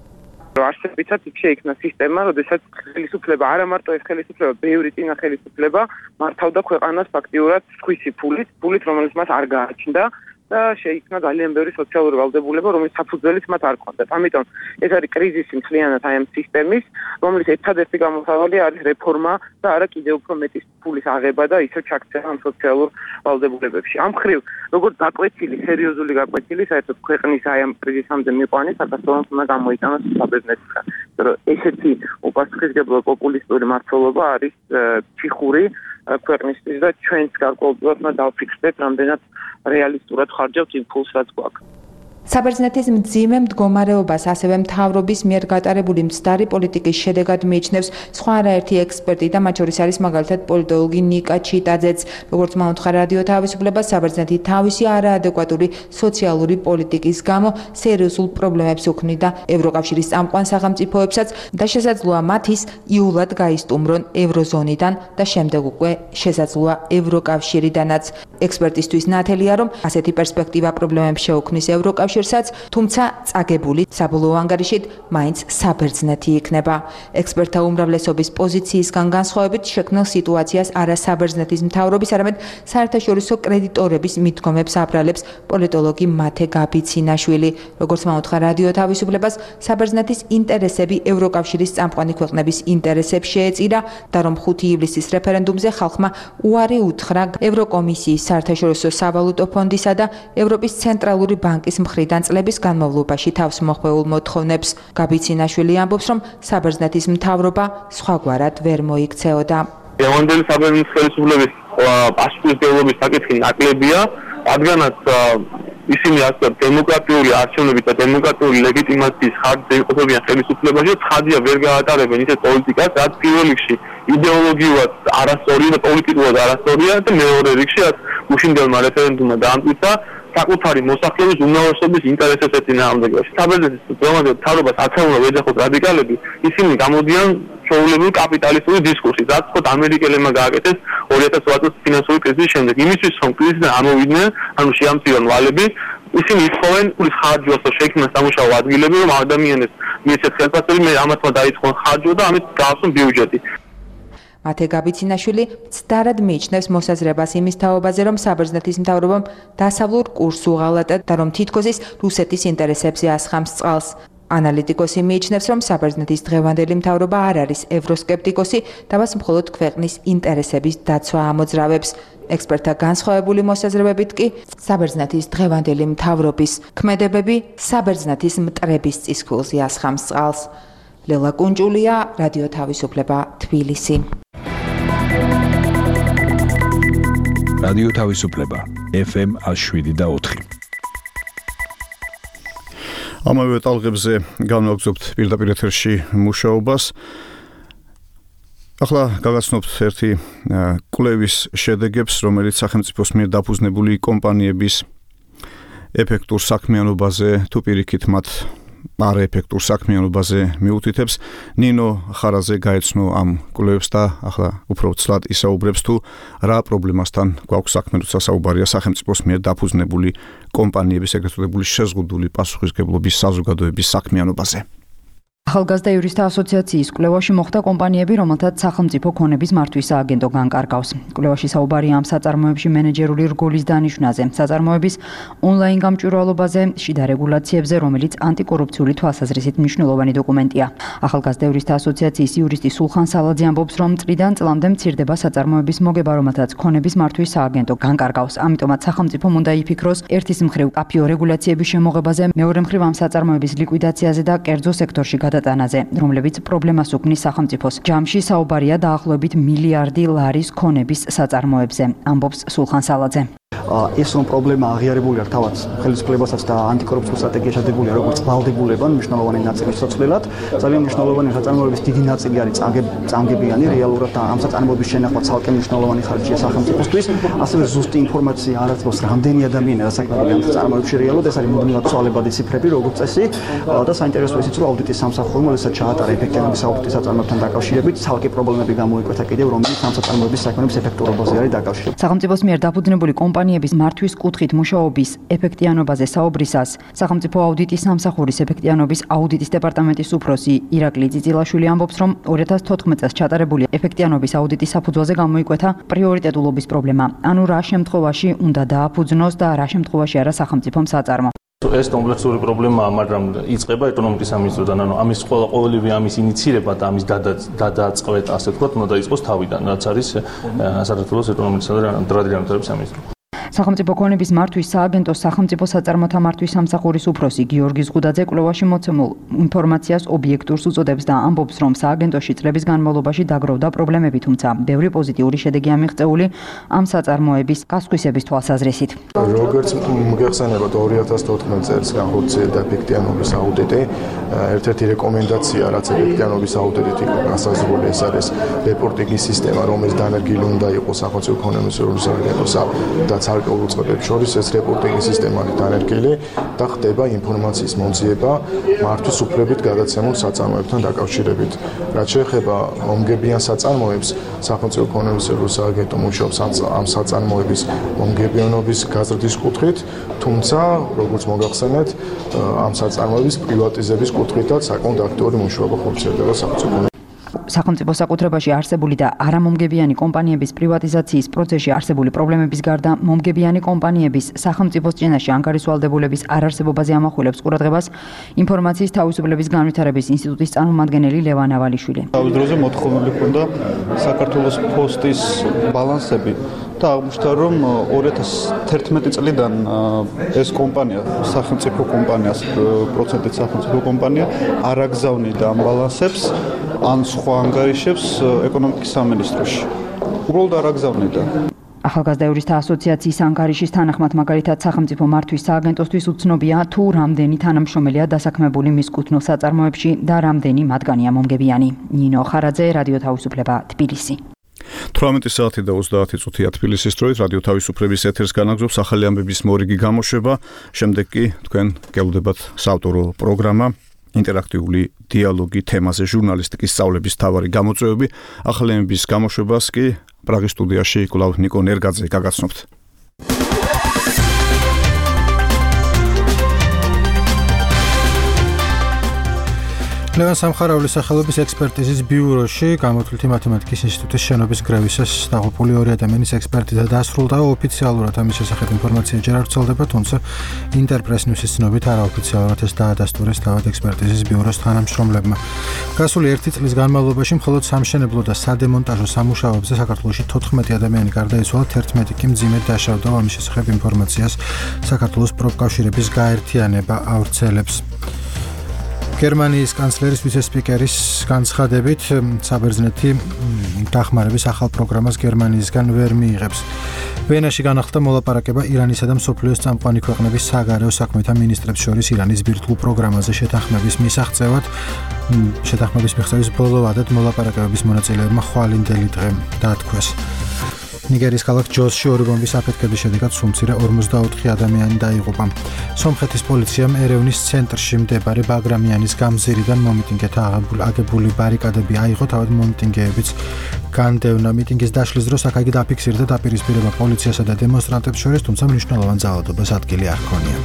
[SPEAKER 5] არსებითაც იქ შეიქმნა სისტემა, როდესაც ხელისუფლება, არა მარტო ეს ხელისუფლება, ბევრი წინა ხელისუფლება მართავდა ქვეყანას ფაქტიურად სხვისი ფულით, რომელიც მას არ გააჩნდა და შეიქმნა ძალიან ბევრი სოციალური ვალდებულება, რომელიც საფუძველიც მათ არ ჰქონდათ. ამიტომ ეს არის კრიზისი მთლიანად აი ამ სისტემის, რომლის ერთადერთი გამოსავალი არის რეფორმა და არა კიდევ უფრო მეტის ფულის აღება და ისე ჩაქცევა ამ სოციალურ ვალდებულებებში. ამ მხრივ, როგორც გაკვეთილი, სერიოზული გაკვეთილი, საერთოდ ქვეყნის აი ამ კრიზისამდე მიყვანის საქართველოს უნდა გამოიტანოს საბერძნეთისგან. რომ ესეთი უპასუხისმგებლო პოპულისტური მმართველობა არის ფიხური ქვეყნისთვის და ჩვენც გარკვეულწილად უნდა დავფიქსდეთ, რამდენად რეალისტურად ხარჯავთ იმ ფულს, რაც გვაქვს.
[SPEAKER 15] საბერძნეთის მძიმე მდგომარეობას ასევე მთავრობის მიერ გატარებული მცდარი პოლიტიკის შედეგად მიიჩნევს სხვა არაერთი ექსპერტი და მათ შორის არის მაგალითად პოლიტოლოგი ნიკა ჩიტაძეც. როგორც მოუთხა რადიო თავისუფლებას, საბერძნეთი თავისი არაადეკვატური სოციალური პოლიტიკის გამო სერიოზულ პრობლემებს უქმნიდა ევროკავშირის წამყვან სახელმწიფოებსაც და შესაძლოა მათ ის იულად გაისტუმრონ ევროზონიდან და შემდეგ უკვე შესაძლოა ევროკავშირიდანაც. ექსპერტისთვის ნათელია, რომ ასეთი პერსპექტივა პრობლემებს შეუქმნის ევროკავშირს, თუმცა წაგებული საბოლოო ანგარიშით მაინც საბერძნეთი იქნება. ექსპერტთა უმრავლესობის პოზიციისგან განსხვავებით შექმნილ სიტუაციას არა საბერძნეთის მთავრობის, არამედ საერთაშორისო კრედიტორების მიდგომებს აბრალებს პოლიტოლოგი მათე გაბიცინაშვილი. როგორც მოუთხა რადიო თავისუფლებას, საბერძნეთის ინტერესები ევროკავშირის წამყვანი ქვეყნების ინტერესებს შეეწირა და რომ 5 ივლისის რეფერენდუმზე ხალხმა უარი უთხრა ევროკომისიის, საერთაშორისო სავალუტო ფონდისა და ევროპის ცენტრალური ბანკის მხრიდან წლების განმავლობაში თავს მოხვეულ მოთხოვნებს. გაბიცინაშვილი ამბობს, რომ საბერძნეთის მთავრობა სხვაგვარად ვერ მოიქცეოდა.
[SPEAKER 16] ევანდელი საბერძნეთის ხელისუფლების პასუხისმგებლობის საკითხი ნაკლებია, რადგანაც ისინი ასე დემოკრატიული არჩევნებით და დემოკრატიული ლეგიტიმაციის ხარჯზე იმყოფებიან ხელისუფლებაში, ცხადია ვერ გაატარებენ ისეთ პოლიტიკას, რაც პირველ რიგში იდეოლოგიურად არასწორია და პოლიტიკურად არასწორია და მეორე რიგში რაც უშინდელმა რეფერენდუმმა დაამტკიცა საკუთარი მოსახლეობის უმრავლესობის ინტერესებს ეწინააღმდეგებაში. საბერძნეთის მთავრობას აცეულა ეძახოთ რადიკალები, ისინი გამოდიან ჩვეულებრივი კაპიტალისტური დისკურსით, რაც თქო ამერიკელებმა გააკეთეს 2008 წლის ფინანსური კრიზისის შემდეგ. იმისთვის რომ კრიზისიდან ამოვიდნენ, ანუ შეამცირონ ვალები, ისინი ითხოვენ პულის ხარჯვას და შეიქმნას სამუშაო ადგილები, რომ ადამიანებს მიეცეთ ხელფასები, მე ამათმა დაიწყონ ხარჯვა და ამით გააცნონ ბიუჯეტი.
[SPEAKER 15] მათე გაბიცინაშვილი მცდარად მიიჩნევს მოსაზრებას იმის თაობაზე, რომ საბერძნეთის მთავრობამ დასავლურ კურსს უღალატა და რომ თითქოს ის რუსეთის ინტერესებზე ასხამს წყალს. ანალიტიკოსი მიიჩნევს, რომ საბერძნეთის დღევანდელი მთავრობა არ არის ევროსკეპტიკოსი და მას მხოლოდ ქვეყნის ინტერესების დაცვა ამოძრავებს. ექსპერტთა განსხვავებული მოსაზრებებით კი საბერძნეთის დღევანდელი მთავრობის ქმედებები საბერძნეთის მტრების წისქვილზე ასხამს წყალს. ლელა კუნჭულია, რადიო თავისუფლება, თბილისი.
[SPEAKER 12] რადიო თავისუფლება, FM 107.4.
[SPEAKER 3] ამავე ტალღებზე განვაგრძობთ პირდაპირ ეთერში მუშაობას. ახლა გაგაცნობთ ერთი კვლევის შედეგებს, რომელიც სახელმწიფოს მიერ დაფუძნებული კომპანიების ეფექტურ საქმიანობაზე თუ პირიქით მათ არაეფექტურ საქმიანობაზე მიუთითებს. ნინო ხარაზე გაეცნო ამ კვლევებს და ახლა უფრო ცლად ისაუბრებს თუ რა პრობლემასთან გვაქვს საქმე, როცა საუბარია სახელმწიფოს მიერ დაფუძნებული კომპანიების ეგრეთ წოდებული შეზღუდული პასუხისმგებლობის საზოგადოების საქმიანობაზე.
[SPEAKER 17] ახალგაზრდა იურისტთა ასოციაციის კვლევაში მოხვდა კომპანიები, რომელთაც სახელმწიფო ქონების მართვის სააგენტო განკარგავს. კვლევაში საუბარია ამ საწარმოებში მენეჯერული რგოლის დანიშვნაზე, საწარმოების ონლაინ გამჭვირვალობაზე, შიდა რეგულაციებზე, რომელიც ანტიკორუფციული თვალსაზრისით მნიშვნელოვანი დოკუმენტია. ახალგაზრდა იურისტთა ასოციაციის იურისტი სულხან სალაძე ამბობს, რომ წლიდან წლამდე მცირდება საწარმოების მოგება, რომელთაც ქონების მართვის სააგენტო განკარგავს. ამიტომაც სახელმწიფომ უნდა იფიქროს ერთის მხრივ კაფეო რეგულაციების შემოღებაზე, მეორე მხრივ ამ საწარმოების ლიკვიდაციაზე და კერძო სექტორში გადატანაზე, რომლებიც პრობლემას უქმნის სახელმწიფოს. ჯამში საუბარია დაახლოებით მილიარდი ლარის ქონების საწარმოებზე, ამბობს სულხან სალაძე.
[SPEAKER 18] ეს პრობლემა აღიარებული არ თავად ხელისუფლებასაც და ანტიკორუფციულ სტრატეგიაში დადებულია როგორც ვალდებულება მნიშვნელოვანი ნაწილის სოცლელად. ძალიან მნიშვნელოვანი საწარმოების დიდი ნაწილი არის წამგებიანი, რეალურად და ამ საწარმოების შენახვა ცალკე მნიშვნელოვანი ხარჯია სახელმწიფოსთვის. ასევე ზუსტი ინფორმაცია არ არსებობს, რამდენი ადამიანია დასაქმებული ამ საწარმოებში რეალურად. ეს არის მუდმივად ცვალებადი ციფრები, როგორც წესი და საინტერესო ისიც, რომ აუდიტის სამსახურმა, როდესაც ჩაატარა ეფექტიანობის აუდიტის საწარმოებთან დაკავშირებით, ცალკე პრობლემები გამოიკვეთა კიდევ, რომელიც ამ საწარმოების საქმეების ეფექტურობაზე არის დაკავშირებული.
[SPEAKER 17] სახელმწიფოს მიერ დაფუძნებული კომპანიების მართვის კუთხით მუშაობის ეფექტიანობაზე საუბრისას სახელმწიფო აუდიტის სამსახურის ეფექტიანობის აუდიტის დეპარტამენტის უფროსი ირაკლი ძიძილაშვილი ამბობს, რომ 2014 წელს ჩატარებული ეფექტიანობის აუდიტის საფუძველზე გამოიკვეთა პრიორიტეტულობის პრობლემა. ანუ რა შემთხვევაში უნდა დააფუძნოს და რა შემთხვევაში არა სახელმწიფომ საწარმო.
[SPEAKER 19] ეს კომპლექსური პრობლემაა, მაგრამ იწყება ეკონომიკის სამინისტროდან, ანუ ამის ყოველივე ამის ინიცირება და ამის გადაწყვეტა, ასე ვთქვათ, უნდა დაიწყოს თავიდან, რაც არის საქართველოს ეკონომიკისა და რადიოანალიტიკის სამინისტრო.
[SPEAKER 17] სახელმწიფო ქონების მართვის სააგენტოს სახელმწიფო საწარმოთა მართვის სამსახურის უფროსი გიორგი ზღუდაძე კვლევაში მოცემულ ინფორმაციას ობიექტურს უწოდებს და ამბობს, რომ სააგენტოში წლების განმავლობაში დაგროვდა პრობლემები, თუმცა ბევრი პოზიტიური შედეგია მიღწეული ამ საწარმოების გასხვისების თვალსაზრისით.
[SPEAKER 20] როგორც მოგეხსენებათ 2014 წელს განხორციელდა ეფექტიანობის აუდიტი. ერთ-ერთი რეკომენდაცია, რაც ეფექტიანობის აუდიტით იყო გასაზრდელი, ეს არის რეპორტინგის სისტემა, რომელიც დანერგილი უნდა იყოს სახელმწიფო ქონების სააგენტოსა და ცალკეულ უწყებებს შორის ეს რეპორტინგის სისტემა არის დანერგილი და ხდება ინფორმაციის მომძიება მართვის უფლებით გადაცემულ საწარმოებთან დაკავშირებით. რაც შეეხება მომგებიან საწარმოებს, სახელმწიფო ქონების სააგენტო მუშაობს ამ საწარმოების მომგებიანობის გაზრდის კუთხით, თუმცა როგორც მოგახსენეთ, ამ საწარმოების პრივატიზების კუთხითაც საკმაოდ აქტიური მუშაობა ხორციელდება სახელმწიფო
[SPEAKER 17] სახელმწიფო საკუთრებაში არსებული და არამომგებიანი კომპანიების პრივატიზაციის პროცესში არსებული პრობლემების გარდა მომგებიანი კომპანიების სახელმწიფოს წინაშე ანგარიშვალდებულების არარსებობაზე ამახვილებს ყურადღებას ინფორმაციის თავისუფლების განვითარების ინსტიტუტის წარმომადგენელი ლევან ავალიშვილი.
[SPEAKER 21] თავის დროზე მოთხოვნილი ჰქონდა საქართველოს პოსტის ბალანსები და აღმოჩნდა, რომ 2011 წლიდან ეს კომპანია, სახელმწიფო კომპანია, პროცენტით სახელმწიფო კომპანია არ აგზავნიდა ამ ბალანსებს ან სხვა ანგარიშებს ეკონომიკის სამინისტროში. უბრალოდ არ აგზავნიდა.
[SPEAKER 17] ახალგაზრდა იურისტთა ასოციაციის ანგარიშის თანახმად, მაგალითად, სახელმწიფო მართვის სააგენტოსთვის უცნობია, თუ რამდენი თანამშრომელია დასაქმებული მის კუთვნილ საწარმოებში და რამდენი მათგანია მომგებიანი. ნინო ხარაძე, რადიო თავისუფლება, თბილისი.
[SPEAKER 3] 18 საათი და 30 წუთია თბილისის დროით რადიო თავისუფლების ეთერს განაგზობს ახალი ამბების მორიგი გამოშვება. შემდეგ კი თქვენ გელოდებათ საავტორო პროგრამა ინტერაქტიული დიალოგი თემაზე ჟურნალისტიკის სწავლების თავარი გამოწვევები. ახალი ამბების გამოშვებას კი პრაღის სტუდიაში კვლავ ნიკო ნერგაძე გაგაცნობთ.
[SPEAKER 2] ლევან სამხარაულის სახელობის ექსპერტიზის ბიუროში გამოთვლითი მათემატიკის ინსტიტუტის შენობის გრევისას დაღუპული 2 ადამიანის ექსპერტიზა დასრულდა. ოფიციალურად ამის შესახებ ინფორმაცია ჯერ არ ვრცელდება, თუმცა ინტერპრეს ნიუსის ცნობით არაოფიციალურად ეს დაადასტურეს თავად ექსპერტიზის ბიუროს თანამშრომლებმა. გასული 1 წლის განმავლობაში მხოლოდ სამშენებლო და სადემონტაჟო სამუშაოებზე საქართველოში 14 ადამიანი გარდაიცვალა, 11 კი მძიმედ დაშავდა. ამის შესახებ ინფორმაციას საქართველოს პროფკავშირების გაერთიანება ავრცელებს. გერმანიის კანცლერის ვიცე-სპიკერის განცხადებით, საბერძნეთი დახმარების ახალ პროგრამას გერმანიისგან ვერ მიიღებს. ვენაში განახლდა მოლაპარაკება ირანისა და მსოფლიოს წამყვანი ქვეყნების საგარეო საქმეთა მინისტრებს შორის ირანის ბირთვულ პროგრამაზე შეთანხმების მისაღწევად. შეთანხმების მიღწევის ბოლო ვადად მოლაპარაკებების მონაწილეებმა ხვალინდელი დღე დაათქვეს. ნიგერის ქალაქ ჯოსში 2 ბომბის აფეთქების შედეგად სუმცირე 44 ადამიანი დაიღუპა. სომხეთის პოლიციამ ერევნის ცენტრში მდებარე ბაგრამიანის გამზირიდან მომიტინგეთა აგებული ბარიკადები აიღო, თავად მომიტინგეებიც განდევნა. მიტინგის დაშლის დროს აქ დაფიქსირდა დაპირისპირება პოლიციასა და დემონსტრანტებს შორის, თუმცა მნიშვნელოვან ძალადობას ადგილი არ ჰქონია.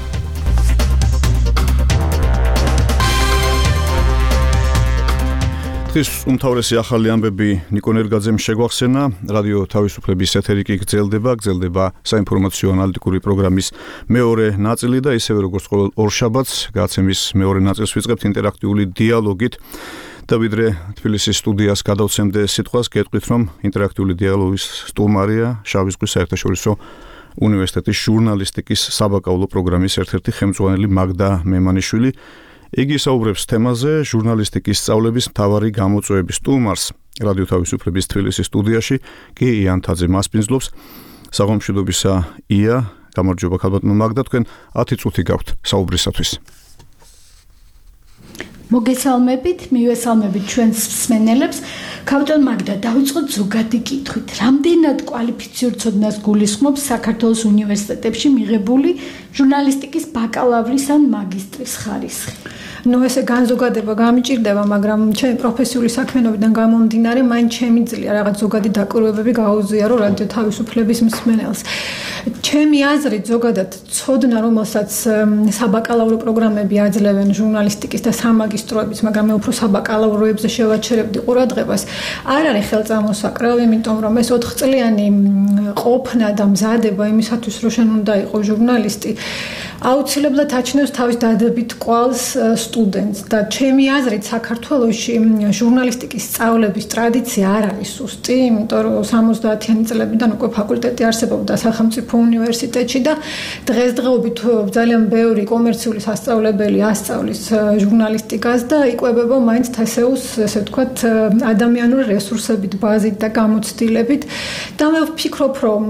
[SPEAKER 3] დღეს უმთავრესი ახალი ამბები ნიკო ნერგაძემ შეგვახსენა. რადიო თავისუფლების ეთერი კი გრძელდება საინფორმაციო ანალიტიკური პროგრამის მეორე ნაწილი და ისევე როგორც ყოველ ორშაბათს გადაცემის მეორე ნაწილს ვიწყებთ ინტერაქტიული დიალოგით. და ვიდრე თბილისის სტუდიას გადავცემდე სიტყვას, გეტყვით რომ ინტერაქტიული დიალოგის სტუმარია შავი ზღვის საერთაშორისო უნივერსიტეტის ჟურნალისტიკის საბაკალავრო პროგრამის ერთ-ერთი ხელმძღვანელი მაგდა მემანიშვილი. იგი საუბრებს თემაზე ჟურნალისტიკის სწავლების მთავარი გამოწვევების სტუმარს. რადიო თავისუფლების თბილისის სტუდიაში კი იან თაძე მასპინძლობს. საღამოშიდობისა ია, გამარჯობა ქალბატონო მაგდა, თქვენ 10 წუთი გაქვთ საუბრისათვის.
[SPEAKER 4] მოგესალმებით, მივესალმებით ჩვენს მსმენელებს. ქალბატონ მაგდა, დავიწყოთ ზოგადი კითხვით. რამდენად კვალიფიციურ ცოდნას გულისხმობს საქართველოს უნივერსიტეტებში მიღებული ჟურნალისტიკის ბაკალავრის ან მაგისტრის ხარისხი?
[SPEAKER 22] ესე განზოგადება გამიჭირდება, მაგრამ ჩემი პროფესიული საქმიანობიდან გამომდინარე, მაინც შემიძლია რაღაც ზოგადი დაკვირვებები გაუზიარო რადიო თავისუფლების მსმენელს. ჩემი აზრით, ზოგადად ცოდნა, რომელსაც საბაკალავრო პროგრამები აძლევენ ჟურნალისტიკის და სამაგისტროების, მაგრამ მე უფრო საბაკალავროებზე შევაჩერებდი ყურადღებას, არ არის ხელწამოსაკრავი, იმიტომ რომ ეს 4 წლიანი ყოფნა და მზადება იმისათვის, რომ შენ უნდა იყო ჟურნალისტი, აუცილებლად აჩნევს თავის დადებით კვალს სტუდენტს და ჩემი აზრით საქართველოში ჟურნალისტიკის სწავლების ტრადიცია არ არის სუსტი, იმიტომ რომ 70-იანი წლებიდან უკვე ფაკულტეტი არსებობდა სახელმწიფო უნივერსიტეტში და დღესდღეობით ძალიან ბევრი კომერციული სასწავლებელი ასწავლის ჟურნალისტიკას და იკვებება მაინც თესეუს, ესე ვთქვათ, ადამიანური რესურსებით, ბაზით და გამოცდილებით და მე ვფიქრობ, რომ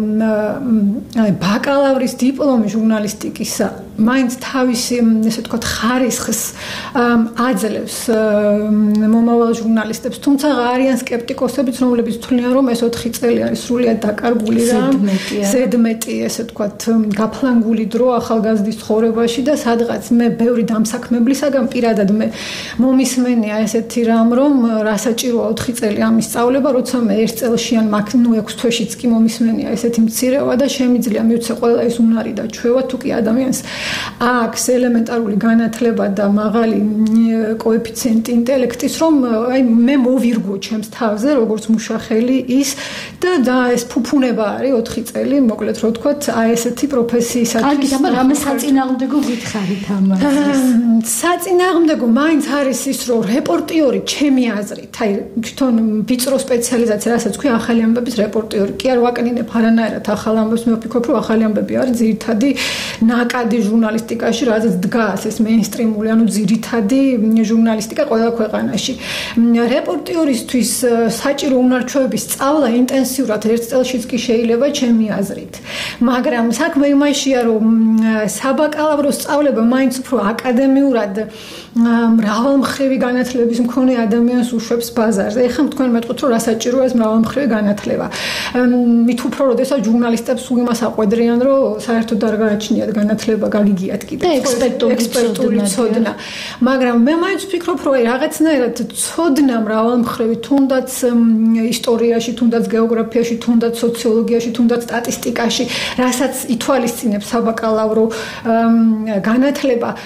[SPEAKER 22] ბაკალავრის დიპლომი ჟურნალისტიკისა მაინც თავისი, ესე ვთქვათ, ხარისხს აძლევს მომავალ ჟურნალისტებს, თუმცა არიან სკეპტიკოსებიც, რომლებიც თვლიან, რომ ეს 4 წელი არის სრულიად დაკარგული რა, ზედმეტი, ესე ვთქვათ, გაფლანგული დრო ახალგაზრდის ცხოვრებაში და სადღაც მე ბევრი დამსაქმებლისაგან პირადად მე მომისმენია ესეთი რამ, რომ რა საჭიროა 4 წელი ამის სწავლება, როცა მე 1 წელში ან 6 თვეშიც კი მომისმენია ესეთი მცირეობა და შემიძლია მივცე ყველა ეს უნარი და ჩვევა თუ კი ადამიანს აქვს ელემენტარული განათლება და მაღალი კოეფიციენტი ინტელექტის, რომ აი მე მოვირგო ჩემს თავზე როგორც მუშახელი ის და ეს ფუფუნება არის 4 წელი, მოკლედ რო ვთქვათ, აი ესეთი პროფესიისათვის.
[SPEAKER 4] კარგი, და რამე საწინააღმდეგო გითხარით ამას?
[SPEAKER 22] საწინააღმდეგო მაინც არის ის, რომ რეპორტიორი ჩემი აზრით, აი თვითონ ვიწრო სპეციალიზაცია, რასაც ქვია ახალი ამბების რეპორტიორი. კი არ ვაკნინებ არანაირად ახალ ამბებს, მე ვფიქრობ, რომ ახალი ამბები არის ძირითადი ნაკადი ჟურნალისტიკაში, რაც დგას ეს მეინსტრიმული, ანუ ძირითადი ჟურნალისტიკა ყველა ქვეყანაში. რეპორტიორისთვის საჭირო უნარჩვევების სწავლა ინტენსიურად 1 წელშიც კი შეიძლება ჩემი აზრით. მაგრამ საქმე იმაშია, რომ საბაკალავრო სწავლება მაინც უფრო აკადემიურად მრავალმხრივი განათლების მქონე ადამიანს უშვებს ბაზარზე. ეხლა თქვენ მეტყვით, რომ რა საჭიროა ეს მრავალმხრივი განათლება. მით უფრო როდესაც ჟურნალისტებს სულ იმას აყვედრიან, რომ საერთოდ არ გააჩნიათ განათლება, გაგიგიათ კიდე ექსპერტული ცოდნა. მაგრამ მე მაინც ვფიქრობ, რომ რაღაცნაირად ცოდნა მრავალმხრივი, თუნდაც ისტორიაში, თუნდაც გეოგრაფიაში, თუნდაც სოციოლოგიაში, თუნდაც სტატისტიკაში, რასაც ითვალისწინებს საბაკალავრო განათლება,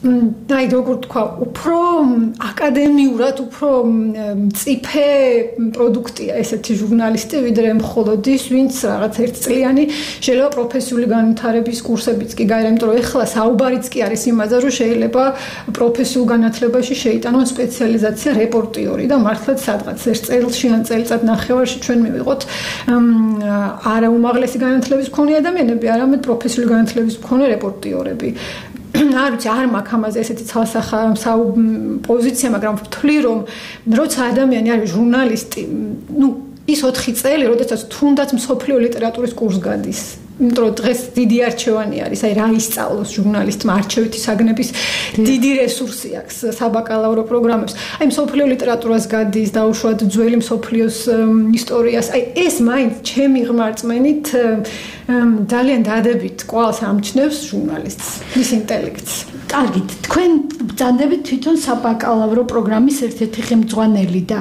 [SPEAKER 22] აი როგორ თქვა, უფრო აკადემიურად, უფრო მწიფე პროდუქტია ესეთი ჟურნალისტი, ვიდრე მხოლოდ ის, ვინც რაღაც ერთწლიანი შეიძლება პროფესიული განვითარების კურსებიც კი გაერა, იმიტომ რომ ეხლა საუბარიც კი არის იმაზე, რომ შეიძლება პროფესიულ განათლებაში შეიტანონ სპეციალიზაცია რეპორტიორი და მართლაც სადღაც ერთ წელში ან წელიწად ნახევარში ჩვენ მივიღოთ არა უმაღლესი განათლების მქონე ადამიანები, არამედ პროფესიული განათლების მქონე რეპორტიორები. არ ვიცი, არ მაქვს ამაზე ესეთი ცალსახა პოზიცია, მაგრამ ვთვლი, რომ როცა ადამიანი არის ჟურნალისტი, ის 4 წელი, როდესაც თუნდაც მსოფლიო ლიტერატურის კურსს გადის. იმიტომ რომ დღეს დიდი არჩევანი არის, აი რა ისწავლოს ჟურნალისტმა, არჩევითი საგნების დიდი რესურსი აქვს საბაკალავრო პროგრამებს. აი მსოფლიო ლიტერატურას გადის, დაუშვათ ძველი მსოფლიოს ისტორიას. აი ეს მაინც ჩემი ღმერთმენით ძალიან დადებით კვალს ამჩნევს ჟურნალისტს, მის ინტელექტს.
[SPEAKER 4] კარგით, თქვენ ბრძანდებით თვითონ საბაკალავრო პროგრამის ერთ-ერთი ხელმძღვანელი და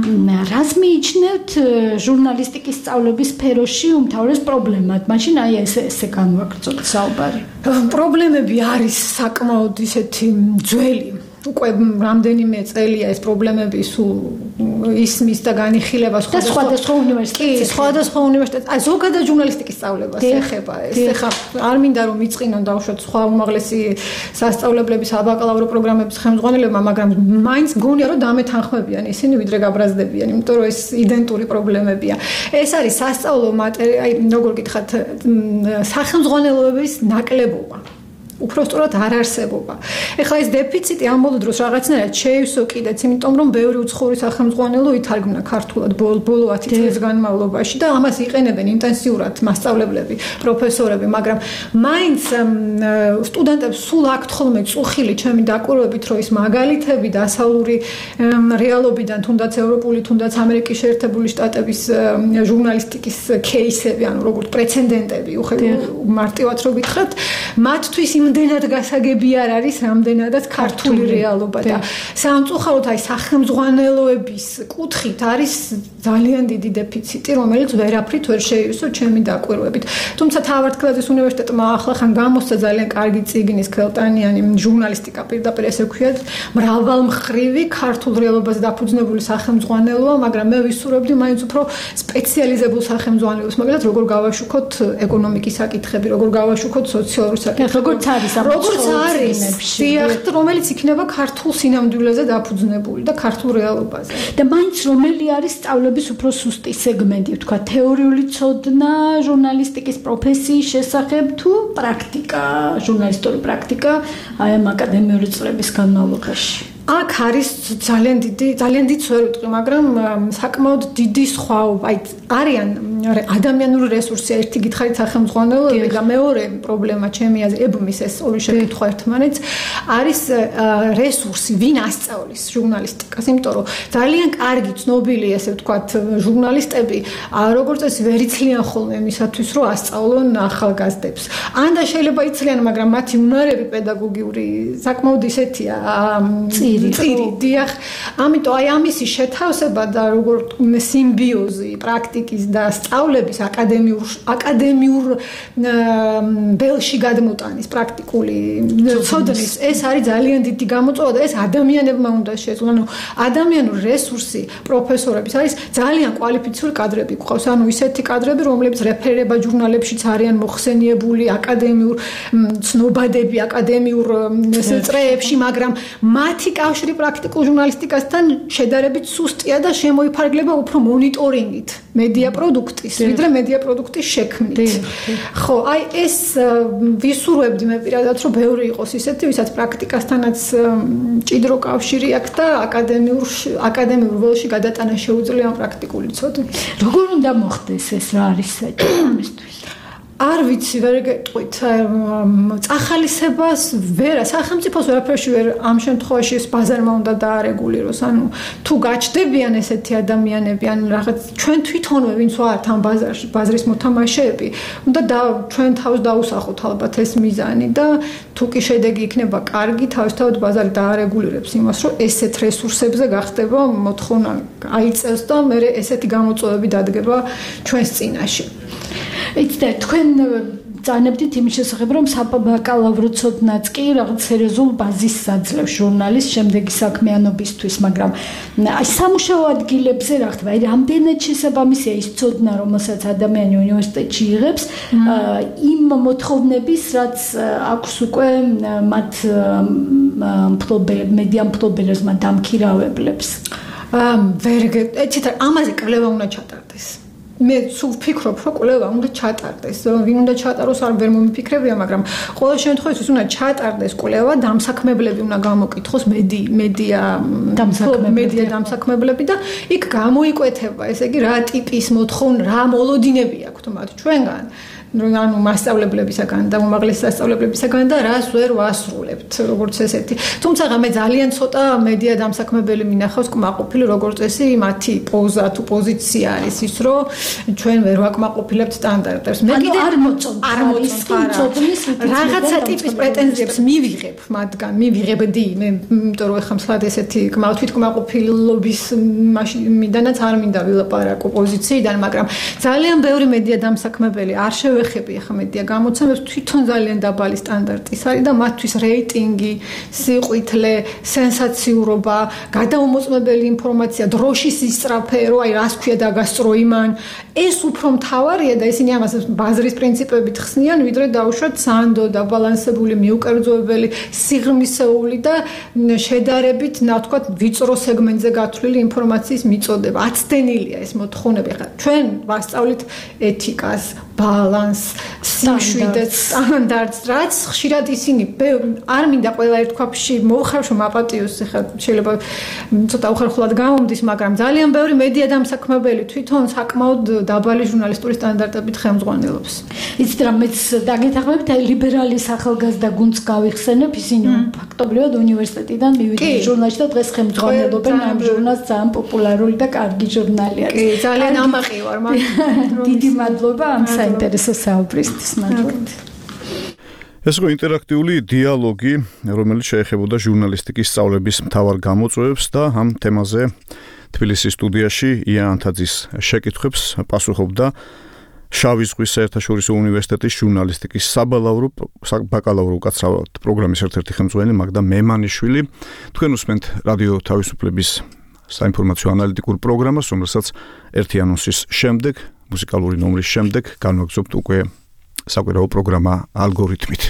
[SPEAKER 4] რას მიიჩნევთ ჟურნალისტიკის სწავლების სფეროში უმთავრეს პრობლემად? მაშინ აი ესე განვაგრძოთ საუბარი.
[SPEAKER 22] პრობლემები არის საკმაოდ ისეთი ძველი. უკვე რამდენიმე წელია ეს პრობლემები სულ ისმის და განიხილება
[SPEAKER 4] სხვადასხვა უნივერსიტეტებში.
[SPEAKER 22] სხვადასხვა უნივერსიტეტებში. აი ზოგადად ჟურნალისტიკის სწავლებას ეხება ეს. ეხლა არ მინდა რომ მიწყინონ დაუშვათ სხვა უმაღლესი სასწავლებლების საბაკალავრო პროგრამების ხელმძღვანელებმა, მაგრამ მაინც მგონია რომ დამეთანხმებიან ისინი ვიდრე გაბრაზდებიან, იმიტომ რომ ეს იდენტური პრობლემებია. ეს არის სასწავლო მატერიალი, აი როგორ გითხრათ, სახელმძღვანელოების ნაკლებობა. უпростоრად არ არსებობა. ეხლა ეს დეფიციტი ამ ბოლო დროს რაღაცნაირად შეივსო კიდეც, იმიტომ რომ ბევრი უცხოური სახელმძღვანელო ითარგმნა ქართულად ბოლო 10 წლის განმავლობაში და ამას იყენებენ ინტენსიურად მასწავლებლები, პროფესორები, მაგრამ მაინც სტუდენტებს სულ აქვთ ხოლმე წუხილი ჩემი დაკვირვებით, რომ ის მაგალითები დასავლური რეალობიდან, თუნდაც ევროპული, თუნდაც ამერიკის შეერთებული შტატების ჟურნალისტიკის кейსები, ანუ როგორც პრეცედენტები, მარტივად რო გითხრათ, მათთვის იმდენად გასაგები არ არის, რამდენადაც ქართული რეალობა და სამწუხაროდ აი სახელმძღვანელოების კუთხით არის ძალიან დიდი დეფიციტი, რომელიც ვერაფრით ვერ შეივსო ჩემი დაკვირვებით. თუმცა თავართკლაძის უნივერსიტეტმა ახლახან გამოსცა ძალიან კარგი წიგნის ქელტანიანი ჟურნალისტიკა, პირდაპირ ესე ვქვიათ, მრავალმხრივი ქართულ რეალობას დაფუძნებული სახელმძღვანელოა, მაგრამ მე ვისურვებდი მაინც უფრო სპეციალიზებულ სახელმძღვანელოს, მაგალითად როგორ გავაშუქოთ ეკონომიკის საკითხები, როგორ გავაშუქოთ სოციალური საკითხები, როგორც არის სიახთ, რომელიც იქნება ქართულ სინამდვილეზე დაფუძნებული და ქართულ რეალობაზე.
[SPEAKER 4] და მაინც რომელი არის სწავლების უფრო სუსტი სეგმენტი, თქვა თეორიული ცოდნა ჟურნალისტიკის პროფესიის შესახებ თუ პრაქტიკა, ჟურნალისტური პრაქტიკა აი ამ აკადემიური წლების განმავლობაში?
[SPEAKER 22] აქ არის ძალიან დიდ ვერ ვიტყვი, მაგრამ საკმაოდ დიდი სხვაობა. აი არიან ადამიანური რესურსი, ერთი გითხარით სახელმძღვანელოები და მეორე პრობლემა ჩემი აზრით, ებმის ეს ორი შეკითხვა ერთმანეთს, არის რესურსი, ვინ ასწავლის ჟურნალისტიკას, იმიტომ რომ ძალიან კარგი ცნობილი, ესე ვთქვათ, ჟურნალისტები როგორც ეს ვერ იცლიან ხოლმე იმისათვის, რომ ასწავლონ ახალგაზრდებს. ან და შეიძლება იცლიან, მაგრამ მათი უნარები პედაგოგიური საკმაოდ ისეთია წირი, დიახ. ამიტომ აი ამისი შეთავსება და როგორ სიმბიოზი პრაქტიკის და სწავლების აკადემიურ ბელში გადმოტანის პრაქტიკული ცოდნის, ეს არის ძალიან დიდი გამოწვევა და ეს ადამიანებმა უნდა შეეძლონ. ანუ ადამიანური რესურსი პროფესორების არის ძალიან კვალიფიციური კადრები გვყავს. ანუ ისეთი კადრები, რომლებიც რეფერირება ჟურნალებშიც არიან მოხსენიებული, აკადემიურ ცნობადები, აკადემიურ წრეებში, მაგრამ მათი კავშირი პრაქტიკულ ჟურნალისტიკასთან შედარებით სუსტია და შემოიფარგლება უფრო მონიტორინგით მედია პროდუქტის, ვიდრე მედია პროდუქტის შექმნით. ხო, აი ეს ვისურვებდი მე პირადად, რომ ბევრი იყოს ისეთი, ვისაც პრაქტიკასთანაც მჭიდრო კავშირი აქვს და აკადემიურ ველში გადატანა შეუძლია პრაქტიკული ცოდნა.
[SPEAKER 4] როგორ უნდა მოხდეს ეს, რა არის საჭიროებისთვის?
[SPEAKER 22] არ ვიცი, ვერ გეტყვით. წახალისებას სახელმწიფოს ვერაფერში ვერ ამ შემთხვევაში ეს ბაზარმა უნდა დაარეგულიროს. ანუ თუ გაჩდებიან ესეთი ადამიანები, ან რაღაც ჩვენ თვითონვე ვინც ვართ ამ ბაზრის მოთამაშეები, უნდა ჩვენ თავს დაუსახოთ ალბათ ეს მიზანი და თუ კი შედეგი იქნება კარგი, თავისთავად ბაზარი დაარეგულირებს იმას, რომ ესეთ რესურსებზე გახდება მოთხოვნა აიწევს და მე ესეთი გამოწვევები დადგება ჩვენს წინაშე.
[SPEAKER 4] იცით, თქვენ წანებდით იმის შესახებ, რომ საბაკალავრო ცოდნაც კი რაღაც სერიოზულ ბაზისს აძლევს ჟურნალის შემდეგი საქმიანობისთვის, მაგრამ აი სამუშაო ადგილებზე რა ხდება, აი რამდენად შესაბამისია ის ცოდნა, რომელსაც ადამიანი უნივერსიტეტში იღებს, იმ მოთხოვნების, რაც აქვს უკვე მათ მედია მფლობელებს, მათ დამქირავებლებს.
[SPEAKER 22] ამაზე კვლევა უნდა ჩატარდეს. მე სულ ვფიქრობ, რომ კვლევა უნდა ჩატარდეს. ვინ უნდა ჩატაროს, არ ვერ მომიფიქრებია, მაგრამ ყოველ შემთხვევაში ის უნდა ჩატარდეს კვლევა, დამსაქმებლები უნდა გამოკითხოს, მედია დამსაქმებლები და იქ გამოიკვეთება, ესე იგი, რა ტიპის მოთხოვნა, რა მოლოდინები აქვთ მათ ჩვენგან. ანუ მასწავლებლებისაგან და უმაღლესი სასწავლებლებისაგან და რას ვერ ვასრულებთ როგორც ესეთი. თუმცა მე ძალიან ცოტა მედია დამსაქმებელი მინახავს კმაყოფილი როგორც წესი მათი პოზა თუ პოზიცია არის ის რომ ჩვენ ვერ ვაკმაყოფილებთ სტანდარტებს. მე კიდე არ მოწონს რაღაცა ტიპის პრეტენზიებს მივიღებ მათგან, მივიღებდი მე იმიტომ რომ ეხლა მსლად ესეთი თვითკმაყოფილობის მაშინიდანაც არ მინდა ვილაპარაკო პოზიციიდან, მაგრამ ძალიან ბევრი მედია დამსაქმებელი არ ხები ახლა მედია გამოცემებს თვითონ ძალიან დაბალი სტანდარტის არის და მათთვის რეიტინგი, სიყვითლე, სენსაციურობა, გადაუმოწმებელი ინფორმაცია, დროშის ისწრაფერო, აი რას ქვია დაგასწრო იმან, ეს უფრო მთავარია და ისინი ამას ბაზრის პრინციპებით ხსნიან, ვიდრე დაუშვათ სანდო, დაბალანსებული, მიუკერძოებელი, სიღრმისეული და შედარებით, თქვათ, ვიწრო სეგმენტზე გათვლილი ინფორმაციის მიწოდება. აცდენილია ეს მოთხოვნები. ახლა ჩვენ ვასწავლით ეთიკას, ბალანს, სიმშვიდეს, სტანდარტს, რაც ხშირად ისინი არ მინდა ყველა ერთქვაფში მოვხარშო მაპატიოს, ახლა შეიძლება ცოტა უხერხულად გამომდის, მაგრამ ძალიან ბევრი მედია დამსაქმებელი თვითონ საკმაოდ დაბალი ჟურნალისტური სტანდარტებით ხელმძღვანელობს.
[SPEAKER 4] იცით რა, მეც დაგეთანხმებით, აი ლიბერალი ახალგაზრდა გუნდს გავიხსენებ, ისინი ფაქტობრივად უნივერსიტეტიდან მივიდნენ ჟურნალში და დღეს ხელმძღვანელობენ ამ ჟურნალს, ძალიან პოპულარული და კარგი ჟურნალი არის.
[SPEAKER 22] კი, ძალიან ამაყი ვარ, მაგრამ
[SPEAKER 4] დიდი მადლობა ამ საინტერესო საუბრისთვის.
[SPEAKER 3] ეს იყო ინტერაქტიული დიალოგი, რომელიც შეეხებოდა ჟურნალისტიკის სწავლების მთავარ გამოწვევებს და ამ თემაზე თბილისის სტუდიაში ია ანთაძის შეკითხვებს პასუხობდა შავი ზღვის საერთაშორისო უნივერსიტეტის ჟურნალისტიკის საბაკალავრო უკაცრავად პროგრამის ერთ-ერთი ხელმძღვანელი მაგდა მემანიშვილი. თქვენ უსმენთ რადიო თავისუფლების საინფორმაციო ანალიტიკურ პროგრამას, რომელსაც ერთი ანონსის შემდეგ, მუსიკალური ნომრის შემდეგ განვაგრძობთ უკვე საკვირაო პროგრამა ალგორითმით.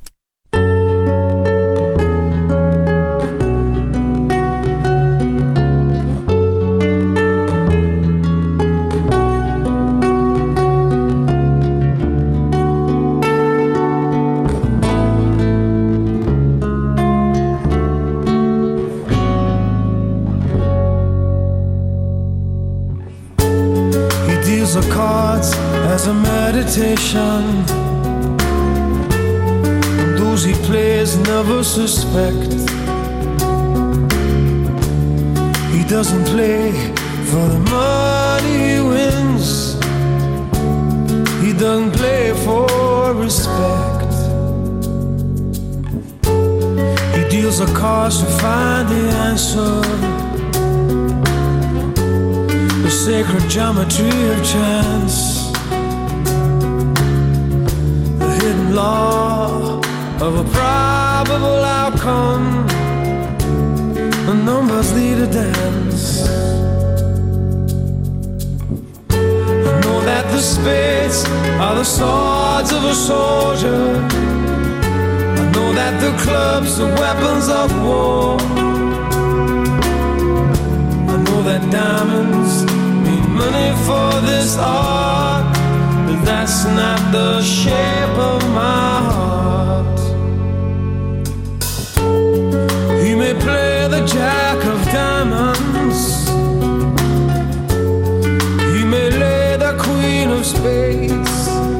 [SPEAKER 7] As a meditation, and those he plays never suspect. He doesn't play for the money he wins. He doesn't play for respect. He deals the cards to find the answer. The sacred geometry of chance. Law of a probable outcome. The numbers lead a dance. I know that the spades are the swords of a soldier. I know that the clubs are weapons of war. I know that diamonds mean money for this art. That's not the shape of my heart. He may play the jack of diamonds. He may lay the queen of spades.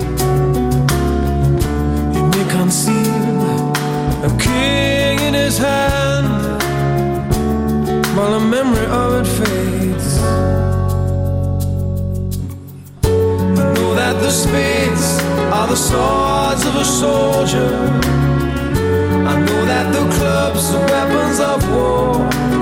[SPEAKER 7] He may conceal a king in his hand while the memory of it fades. That the spades are the swords of a soldier. I know that the clubs are weapons of war.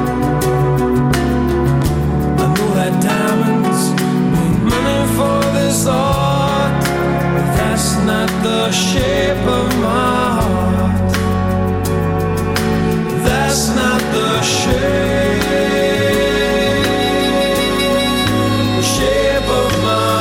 [SPEAKER 7] I know that diamonds mean money for this art, but that's not the shape of my heart. That's not the shape of my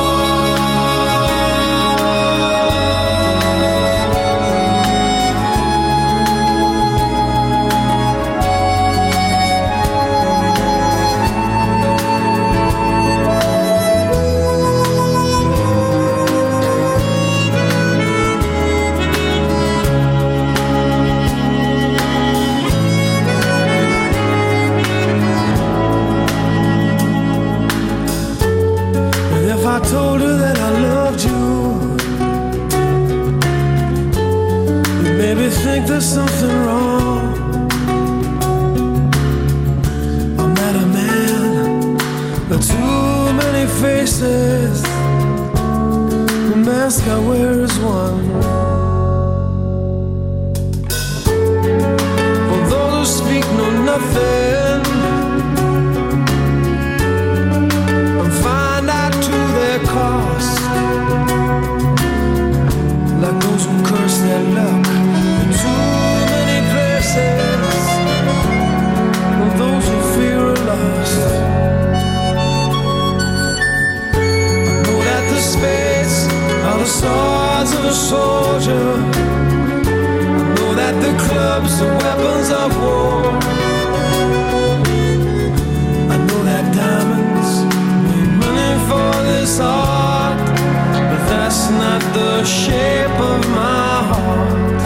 [SPEAKER 7] I told her that I loved you, you made me think there's something wrong. I'm not a man with too many faces. The mask I wear is one. For those who speak know nothing and find out to their cost, like those who curse their luck in too many places, or those who fear a loss. I know that the spades are the swords of a soldier. I know that the clubs are weapons of war. I know that diamonds mean money for this art, but that's not the shape of my heart.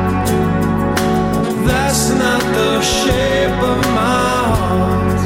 [SPEAKER 7] That's not the shape of my heart.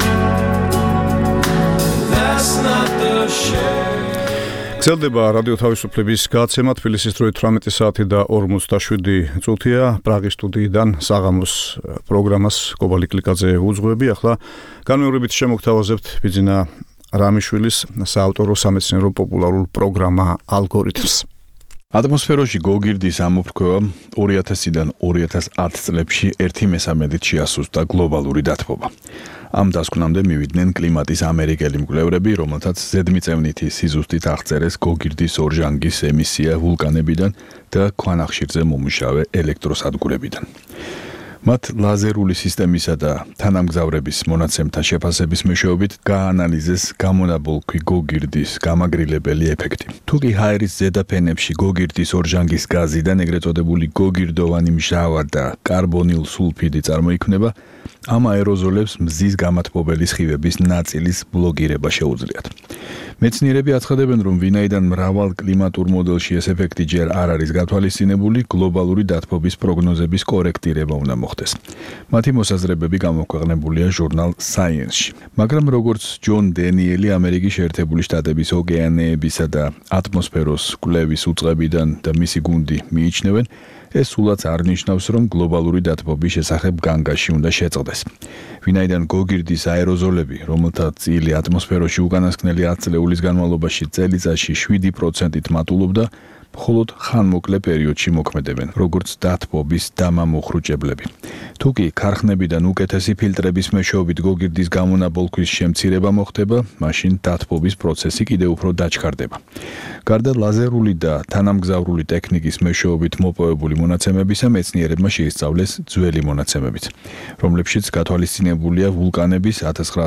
[SPEAKER 7] That's not the shape.
[SPEAKER 3] გრძელდება რადიო თავისუფლების გაცემა თბილისის დროით 18 საათი და 47 წუთია. პრაღის სტუდიიდან საღამოს პროგრამას კობალი კლიკაძე უძღვები. ახლა განმეორებით შემოგთავაზებთ ბიძინა რამიშვილის საავტორო სამეცნიერო პოპულარულ პროგრამა ალგორითმს. ატმოსფეროში გოგირდის ამოფრქვევა 2000-დან 2010 წლებში 1/13 შეასუსტა გლობალური დათბობა. ამ დასკვნამდე მივიდნენ კლიმატის ამერიკელი მკვლევრები, რომელთაც ზედმიწევნითი სიზუსტით აღწერეს გოგირდის ორჟანგის ემისია ვულკანებიდან და ქვანახშირზე მომუშავე ელექტროსადგურებიდან. მათ ლაზერული სისტემისა და თანამგზავრების მონაცემთა შეფასების მეშვეობით გაანალიზეს გამონაბოლქვი გოგირდის გამაგრილებელი ეფექტი. თუკი ჰაერის ზედაფენებში გოგირდის ორჟანგის გაზიდან ეგრეთ წოდებული გოგირდოვანი მჟავა და კარბონილ სულფიდი წარმოიქმნება, ამ აეროზოლებს მზის გამათბობელი სხივების ნაწილის ბლოკირება შეუძლიათ. მეცნიერები აცხადებენ, რომ ვინაიდან მრავალ კლიმატურ მოდელში ეს ეფექტი ჯერ არ არის გათვალისწინებული, გლობალური დათბობის პროგნოზების კორექტირება უნდა მოხდეს. მათი მოსაზრებები გამოქვეყნებულია ჟურნალ Science-ში. მაგრამ როგორც ჯონ დენიელი ამერიკის შეერთებული შტატების ოკეანეებისა და ატმოსფეროს კვლევის უწყებიდან და მისი გუნდი მიიჩნევენ, ეს სულაც არ ნიშნავს, რომ გლობალური დათბობის შესახებ განგაში უნდა შეწყდეს. ვინაიდან გოგირდის აეროზოლები, რომელთა წილი ატმოსფეროში უკანასკნელი 10 წლეულის განმავლობაში წელიწადში 7%-ით მატულობდა, მხოლოდ ხანმოკლე პერიოდში მოქმედებენ, როგორც დათბობის დამამოხრუჭებლები. თუკი ქარხნებიდან უკეთესი ფილტრების მეშვეობით გოგირდის გამონაბოლქვის შემცირება მოხდება, მაშინ დათბობის პროცესი კიდევ უფრო დაჩქარდება. გარდა ლაზერული და თანამგზავრული ტექნიკის მეშვეობით მოპოვებული მონაცემებისა, მეცნიერებმა შეისწავლეს ძველი მონაცემებიც, რომლებშიც გათვალისწინებულია ვულკანების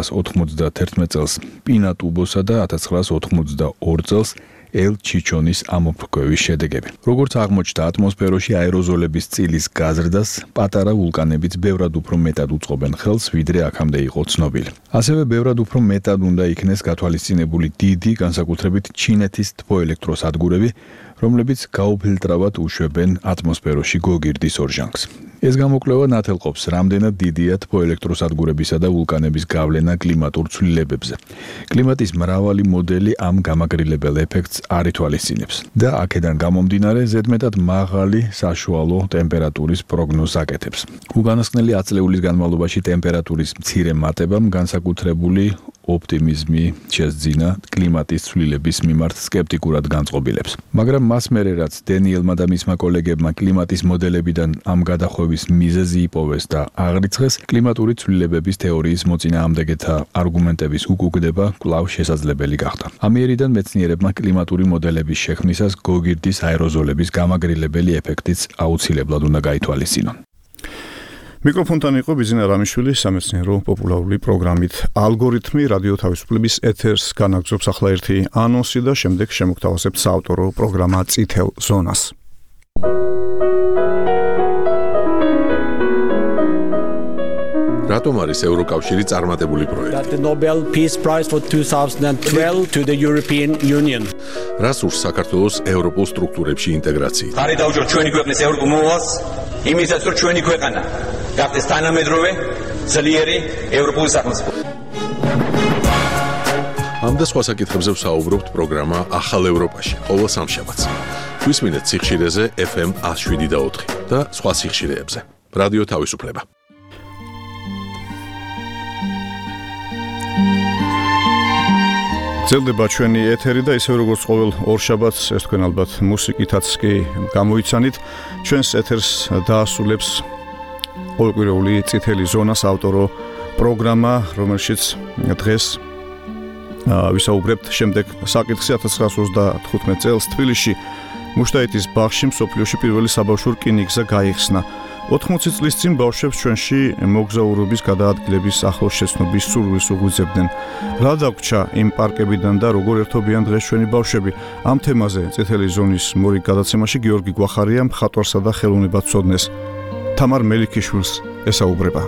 [SPEAKER 3] 1991 წელს პინატუბოსა და 1982 წელს ელ-ჩიჩონის ამოფრქვევის შედეგები. როგორც აღმოჩნდა, ატმოსფეროში აეროზოლების წილის გაზრდას პატარა ვულკანებიც ბევრად უფრო მეტად უწყობენ ხელს, ვიდრე აქამდე იყო ცნობილი. ასევე ბევრად უფრო მეტად უნდა იქნეს გათვალისწინებული დიდი, განსაკუთრებით ჩინეთის თბოელექტროსადგურები, რომლებიც გაუფილტრავად უშვებენ ატმოსფეროში გოგირდის ორჟანგს. ეს გამოკვლევა ნათელყოფს, რამდენად დიდია თბოელექტროსადგურებისა და ვულკანების გავლენა კლიმატურ ცვლილებებზე. კლიმატის მრავალი მოდელი ამ გამაგრილებელ ეფექტს არ ითვალისწინებს და აქედან გამომდინარე ზედმეტად მაღალი საშუალო ტემპერატურის პროგნოზს აკეთებს. უკანასკნელი 10 წლეულის განმავლობაში ტემპერატურის მცირე მატებამ განსაკუთრებული
[SPEAKER 12] ოპტიმიზმი შესძინა კლიმატის ცვლილების მიმართ სკეპტიკურად განწყობილებს. მაგრამ მას მერე რაც დენიელმა და მისმა კოლეგებმა კლიმატის მოდელებიდან ამ გადახვევის მიზეზი იპოვეს და აღრიცხეს, კლიმატური ცვლილებების თეორიის მოწინააღმდეგეთა არგუმენტების უკუგდება კვლავ შესაძლებელი გახდა. ამიერიდან მეცნიერებმა კლიმატური მოდელების შექმნისას გოგირდის აეროზოლების გამაგრილებელი ეფექტიც აუცილებლად უნდა გაითვალისწინონ. მიკროფონთან იყო ბიზინა რამიშვილი სამეცნიერო პოპულარული პროგრამით ალგორითმი რადიო თავისუფლების ეთერს განაგზობს ახლა ერთი ანონსი და შემდეგ შემოგთავაზებთ საავტორო პროგრამა წითელ ზონას.
[SPEAKER 1] რატომ არის ევროკავშირი წარმატებული პროექტი?
[SPEAKER 8] The Nobel Peace Prize for 2012 to the European Union.
[SPEAKER 1] რას ურს საქართველოს ევროპულ სტრუქტურებში ინტეგრაციით?
[SPEAKER 9] ხარი დავუჯოთ ჩვენი ქვეყნის ევროპულ მოვალს, იმისაც რომ ჩვენი ქვეყანა გახდეს თანამედროვე, ძლიერი ევროპული სახელმწიფო.
[SPEAKER 1] ამ და სხვა საკითხებზე ვსაუბრობთ პროგრამა ახალ ევროპაში, ყოველ სამშაბათს. გვისმინეთ სიხშირეზე FM 107.4 და სხვა სიხშირეებზე. რადიო თავისუფლება.
[SPEAKER 3] ძელდება ჩვენი ეთერი და ისე როგორც ყოველ ორშაბათს ეს თქვენ ალბათ მუსიკითაც კი გამოიცანით. ჩვენს ეთერს დაასრულებს ყოველკვირეული წითელი ზონას ავტორო პროგრამა, რომელშიც დღეს ვისაუბრებთ შემდეგ საკითხზე 1925 წელს თბილისში მუშტაიტის ბაღში მსოფლიოში პირველი საბავშვო რკინიგზა გაიხსნა. 80 წლის წინ ბავშვებს ჩვენში მოგზაურობის გადაადგილების ახლოს შეცნობის სურვილს უღვიძებდნენ. რა დაგვრჩა იმ პარკებიდან და როგორ ერთობიან დღეს ჩვენი ბავშვები? ამ თემაზე წითელი ზონის მორიგ გადაცემაში გიორგი გვახარია მხატვარსა და ხელოვნებაცოდნეს თამარ მელიქიშვილს ესაუბრება.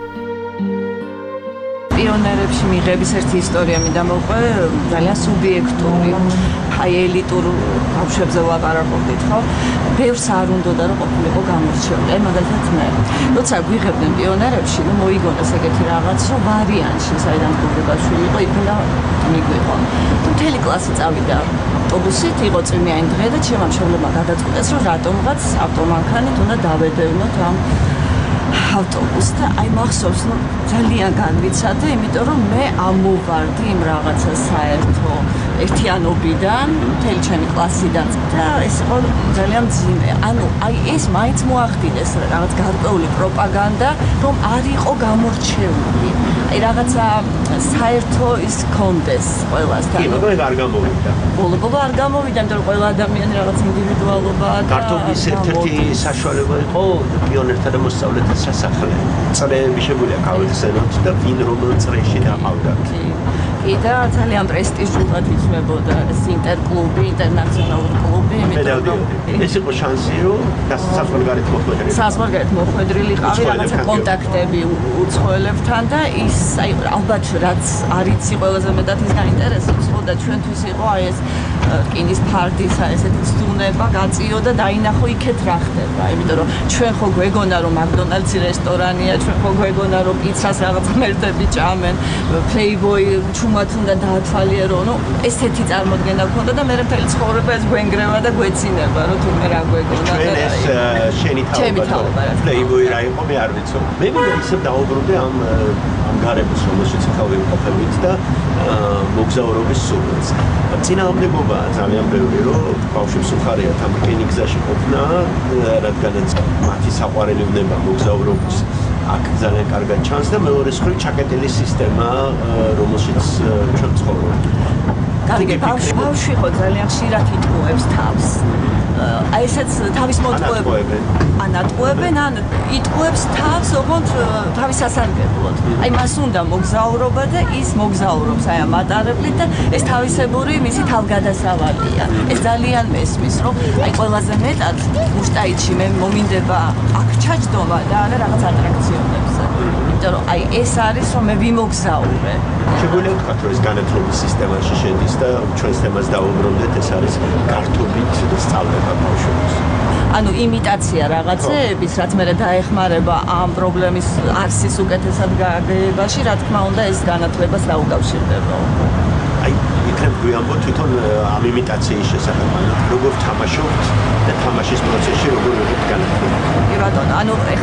[SPEAKER 23] პიონერებში მიღების ერთი ისტორია მიდამოყვე, ძალიან სუბიექტური, ელიტურ ბავშვებზე ვაპარაკობდით, ხო? ბევრს არ უნდოდა რომ ყოფილიყო გამორჩეული. აი მაგალითად მე, როცა გვიღებდნენ პიონერებში, ნუ მოიგონეს ეგეთი რაღაც, რომ ვარიანტში საიდან გვიგებაშვილი იყო, იქნა მიგვიყო. მთელი კლასი წავიდა ავტობუსით, იყო წვიმიანი დღე და ჩემმა მშობლებმა გადაწყვიტეს, რომ რატომღაც ავტომანქანით უნდა დავედევნოთ ამ ავტობუსს და აი მახსოვს, რომ ძალიან განვიცადე, იმიტომ რომ მე ამოვარდი იმ რაღაცა საერთო ერთიანობიდან, მთელი ჩემი კლასიდან და ეს იყო ძალიან მძიმე. ანუ აი ეს მაინც მოახდინეს რაღაც გარკვეული პროპაგანდა, რომ არ იყო გამორჩეული. აი რაღაცა საერთო ის კონდეს ყველასთან.
[SPEAKER 24] კი, მაგრამ არ გამოვიდა.
[SPEAKER 23] ბოლო-ბოლო არ გამოვიდა, იმიტომ რომ ყველა ადამიანი რაღაც ინდივიდუალობაა და
[SPEAKER 24] გართობის ერთ-ერთი საშუალება იყო პიონერთა და მოსწავლეთა სასახლე. წრეები შეგვიძლია გავიხსენოთ და ვინ რომელ წრეში დაყავდა.
[SPEAKER 23] კი და ძალიან პრესტიჟულად იწვებოდა ეს ინტერკლუბი, ინტერნაციონალური კლუბი,
[SPEAKER 24] იმიტომ რომ ეს იყო შანსი, რომ საზღვარგარეთ მოხვედრილი.
[SPEAKER 23] საზღვარგარეთ მოხვედრილი ყავი, რაღაცა კონტაქტები უცხოელებთან და ის აი ალბათ რაც არ იცი ყველაზე მეტად ის გაინტერესებს, ხო და ჩვენთვის იყო აი ეს რკინის ფარდის ესეთი ცდუნება გაწიო და დაინახო იქეთ რა ხდება, იმიტომ რომ ჩვენ ხო გვეგონა რომ მაკდონალდსი რესტორანია, ჩვენ ხო გვეგონა რომ პიცას რაღაც ღმერთები ჭამენ, პლეიბოი ჩუმად უნდა დაათვალიერო, ნუ ესეთი წარმოდგენა გქონდა და მე მთელი ცხოვრება ეს გვენგრევა და გვეცინება, რომ თურმე რა გვეგონა და
[SPEAKER 24] ეს შენი თაობა პლეიბოი რა იყო, მე არ ვიცი. მე მინდა ისევ დაუბრუნდე ამ გარემოს, რომელშიც ხავი ყოფილით და მოგზაურობის სურვილს. წინააღმდეგობა ძალიან ბევრი, რომ ბავშვებს უხარიათ ამ რკინიგზაში ყოფნა, რადგანაც მათი საყვარელი უნდა მოგზაურობის აქ ძალიან კარგად ჩანს და მეორე მხრივ ჩაკეტილი სისტემა, რომელშიც ჩვენ ცხოვრობთ.
[SPEAKER 23] კარგი, ბავშვი ხო ძალიან ხშირად იტყუებს თავს. აი ესეც თავის მოტყუებენ. ანატყუებენ, ან იტყუებს თავს, ოღონდ თავის სასარგებლოდ. აი მას უნდა მოგზაურობა და ის მოგზაურობს აი ამ მატარებლით და ეს თავისებური მისი თავგადასავალია. ეს ძალიან მესმის, რომ აი ყველაზე მეტად მუშტაიტში მე მომინდება აქ ჩაჯდომა და არა რაღაც ატრაქციონებზე. იმიტომ რომ აი ეს არის რომ მე ვიმოგზაურე.
[SPEAKER 24] შეგვიძლია ვთქვათ, რომ ეს განათლების სისტემაში შედის და ჩვენს თემას დავუბრუნდეთ, ეს არის გართობით სწავლება ბავშვებს.
[SPEAKER 23] ანუ იმიტაცია რაღაცეების, რაც მე დაეხმარება ამ პრობლემის არსის უკეთესად გაგებაში, რა თქმა უნდა, ეს განათლებას დაუკავშირდება.
[SPEAKER 24] აი, იქნებ გვიამბობ თვითონ ამ იმიტაციის შესახებ, როგორ თამაშობთ და თამაშის პროცესში როგორ ვიღებთ განათლება.
[SPEAKER 23] კი ბატონო, ანუ ეხლა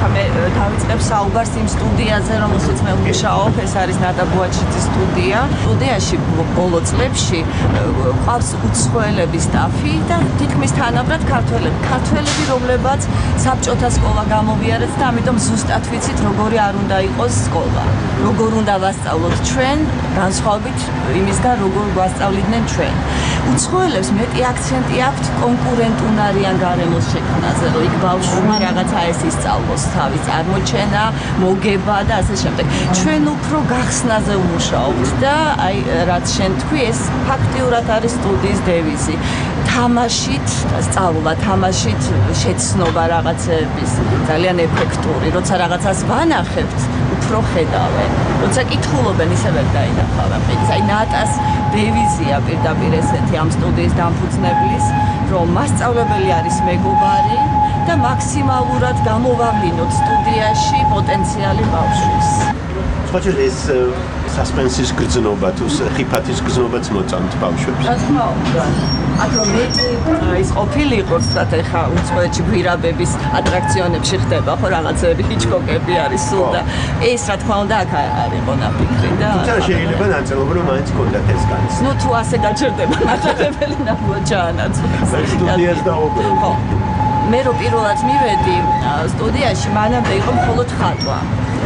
[SPEAKER 23] ეხლა მე დავიწყებ საუბარს იმ სტუდიაზე, რომელშიც მე ვმუშაობ, ეს არის ნატა ბუაჩიძის სტუდია. სტუდიაში ბოლო წლებში ყავს უცხოელების სტაფი და თითქმის თანაბრად ქართველები, რომლებაც საბჭოთა სკოლა გამოვიარეთ და ამიტომ ზუსტად ვიცით, როგორი არ უნდა იყოს სკოლა. როგორ უნდა ვასწავლოთ ჩვენ, განსხვავებით იმისგან, როგორ გვასწავლიდნენ ჩვენ. უცხოელებს მეტი აქცენტი აქვთ კონკურენტუნარიან გარემოს შექმნაზე, რომ იქ ბავშვმა რაღაცა ეს ისწავლოს, თავის წარმოჩენა, მოგება და ასე შემდეგ. ჩვენ უფრო გახსნაზე ვმუშაობთ და აი რაც შენ თქვი, ეს ფაქტიურად არის სტუდიის დევიზი. თამაშით სწავლა, თამაშით შეცნობა რაღაცების, ძალიან ეფექტური. როცა რაღაცას ვანახებთ, უფრო ხედავენ. როცა კითხულობენ, ისევე დაინახავენ. აი ნატას დევიზია პირდაპირ ესეთი ამ სტუდიის დამფუძნებლის, რომ მასწავლებელი არის მეგობარი და მაქსიმალურად გამოვავლინოთ სტუდიაში პოტენციალი ბავშვის.
[SPEAKER 24] ხოჭერ ეს suspense-ის გრძნობა თუ ხიფათის გრძნობაც მოწამთ ბავშვებს.
[SPEAKER 23] რა თქმა უნდა. აკრო მეტი ის ყოფილიყო, ვთქვათ, ეხა უცხოეთში გვირაბების ატრაქციონებში ხდება, ხო რაღაცები, ჰიჩკოკები არის სულ და ეს რა თქმა უნდა აქ არ იყო ნაფიქრი და
[SPEAKER 24] თუმცა შეიძლება ნაწილობრივ მაინც გქონდათ ეს განცდა.
[SPEAKER 23] ნუ თუ ასე გაჩერდება მართლებელი ნაბუა ჩაანაცვლოს.
[SPEAKER 24] სტუდიას დაუბრუნდა.
[SPEAKER 23] ხო. მე რო პირველად მივედი სტუდიაში, მანამდე იყო მხოლოდ ხატვა.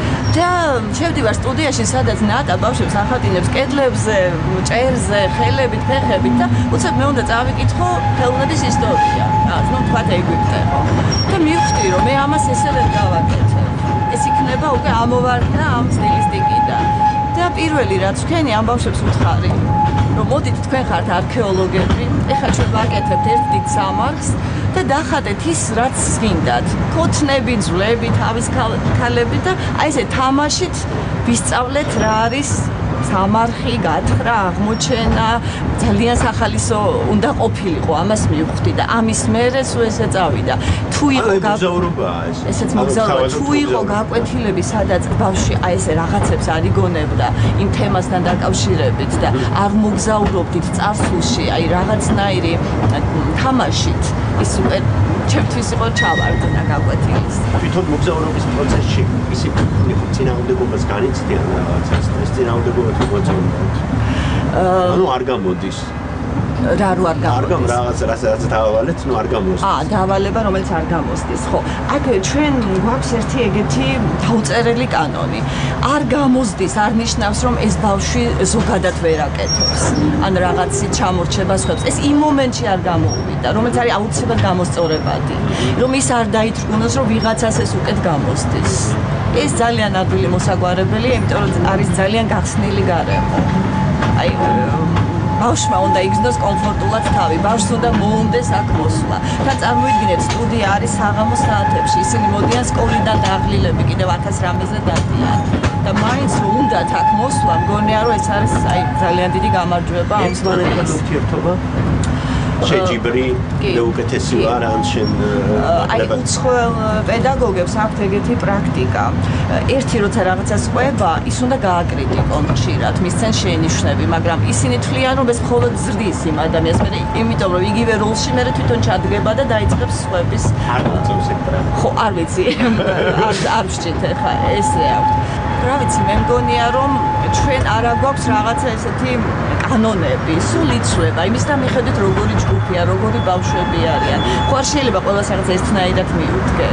[SPEAKER 23] და შევდივარ სტუდიაში, სადაც ნატა ბავშვებს ახატინებს კედლებზე, ჭერზე, ხელებით, ფეხებით და უცებ მე უნდა წავიკითხო ხელოვნების ისტორია. ნუ თქვათ ეგვიპტე, ხო? და მივხვდი, რომ მე ამას ესე ვერ გავაკეთებ. ეს იქნება უკვე ამოვარდნა ამ სტილისტიკიდან. და პირველი რაც ვქენი ამ ბავშვებს უთხარი, რომ მოდით თქვენ ხართ არქეოლოგები, ეხლა ჩვენ ვაკეთებთ ერთ დიდ სამარხს და დახატეთ ის, რაც გინდათ. ქოთნები, ძვლები, თავის ქალები და აი ესე თამაშით ვისწავლეთ რა არის სამარხი, გათხრა, აღმოჩენა, ძალიან სახალისო უნდა ყოფილიყო, ამას მივხვდი და ამის მერე სულ ესე წავიდა. თუ იყო
[SPEAKER 24] მოგზაურობაა ეს.
[SPEAKER 23] ესეც მოგზაურობა, თუ იყო გაკვეთილები, სადაც ბავშვი აი ესე რაღაცებს არ იგონებდა იმ თემასთან დაკავშირებით და არ მოგზაურობდით წარსულში, აი რაღაცნაირი თამაშით, ის უკვე ჩემთვის იყო ჩავარდნა გაკვეთილის.
[SPEAKER 24] თვითონ მოგზაურობის პროცესში ისი წინააღმდეგობას განიცდიან რაღაცას, ეს წინააღმდეგობა თუ მოწონთ. ანუ არ გამოდის.
[SPEAKER 23] რა რო არ გამოდის.
[SPEAKER 24] რაღაც დავალეთ, ნუ არ გამოსდის.
[SPEAKER 23] დავალება, რომელიც არ გამოსდის, ხო. აქ ჩვენ გვაქვს ერთი ეგეთი დაუწერელი კანონი. არ გამოსდის, არ ნიშნავს, რომ ეს ბავშვი ზოგადად ვერ აკეთებს. ან რაღაცი ჩამორჩება სხვებს. ეს იმ მომენტში არ გამოუვიდა, რომელიც არის აუცილებლად გამოსწორებადი. რომ ის არ დაითრგუნოს, რომ ვიღაცას ეს უკეთ გამოსდის. ეს ძალიან ადვილი მოსაგვარებელია, იმიტომ რომ არის ძალიან გახსნილი გარემო. აი ბავშვმა უნდა იგრძნოს კომფორტულად თავი, ბავშვს უნდა მოუნდეს აქ მოსვლა. და წარმოიდგინეთ, სტუდია არის საღამოს საათებში, ისინი მოდიან სკოლიდან დაღლილები, კიდევ 1000 რამეზე დადიან. და მაინც უნდათ აქ მოსვლა, მგონია რომ ეს არის აი ძალიან დიდი გამარჯვება ამ სტუდიის.
[SPEAKER 24] ურთიერთობა შეჯიბრი უკეთესი ვარ ან შენ
[SPEAKER 23] აი უცხოელ პედაგოგებს აქვთ ეგეთი პრაქტიკა. ერთი როცა რაღაცას ყვება, ის უნდა გააკრიტიკონ ხშირად, მისცენ შენიშვნები, მაგრამ ისინი თვლიან, რომ ეს მხოლოდ ზრდის იმ ადამიანს, მე იმიტომ რომ იგივე როლში მე თვითონ ჩადგება და დაიწყებს სხვების
[SPEAKER 24] არ მოწევს ეგ პრაქტიკა.
[SPEAKER 23] ხო, არ ვიცი, არ ვშჭით ხა ესე აქვს. რა ვიცი, მე მგონია რომ ჩვენ არა გვაქვს რაღაცა ესეთი კანონები, სულ იცვლება იმის და მიხედვით როგორი ჯგუფია, როგორი ბავშვები არიან. ხო არ შეიძლება ყველას რაღაც ერთნაირად მიუდგე.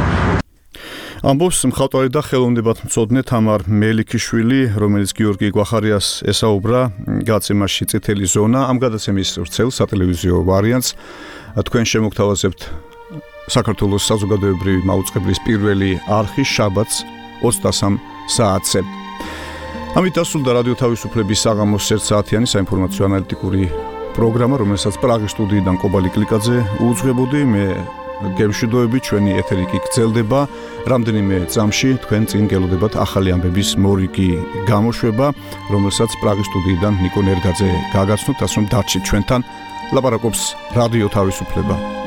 [SPEAKER 3] ამბობს მხატვარი და ხელოვნებათმცოდნე თამარ მელიქიშვილი, რომელიც გიორგი გვახარიას ესაუბრა გაცემაში წითელი ზონა. ამ გადაცემის ვრცელ სატელევიზიო ვარიანტს თქვენ შემოგთავაზებთ საქართველოს საზოგადოებრივი მაუწყებლის პირველი არხი შაბათს 23 საათზე. ამით დასრულდა რადიო თავისუფლების საღამოს 1 საათიანი საინფორმაციო ანალიტიკური პროგრამა, რომელსაც პრაღის სტუდიიდან კობალი კლიკაძე უძღვებოდი. მე გემშვიდობები, ჩვენი ეთერი კი გრძელდება. რამდენიმე წამში თქვენ წინ გელოდებათ ახალი ამბების მორიგი გამოშვება, რომელსაც პრაღის სტუდიიდან ნიკო ნერგაძე გაგაცნოთ, ასე რომ დარჩით ჩვენთან. ლაპარაკობს რადიო თავისუფლება.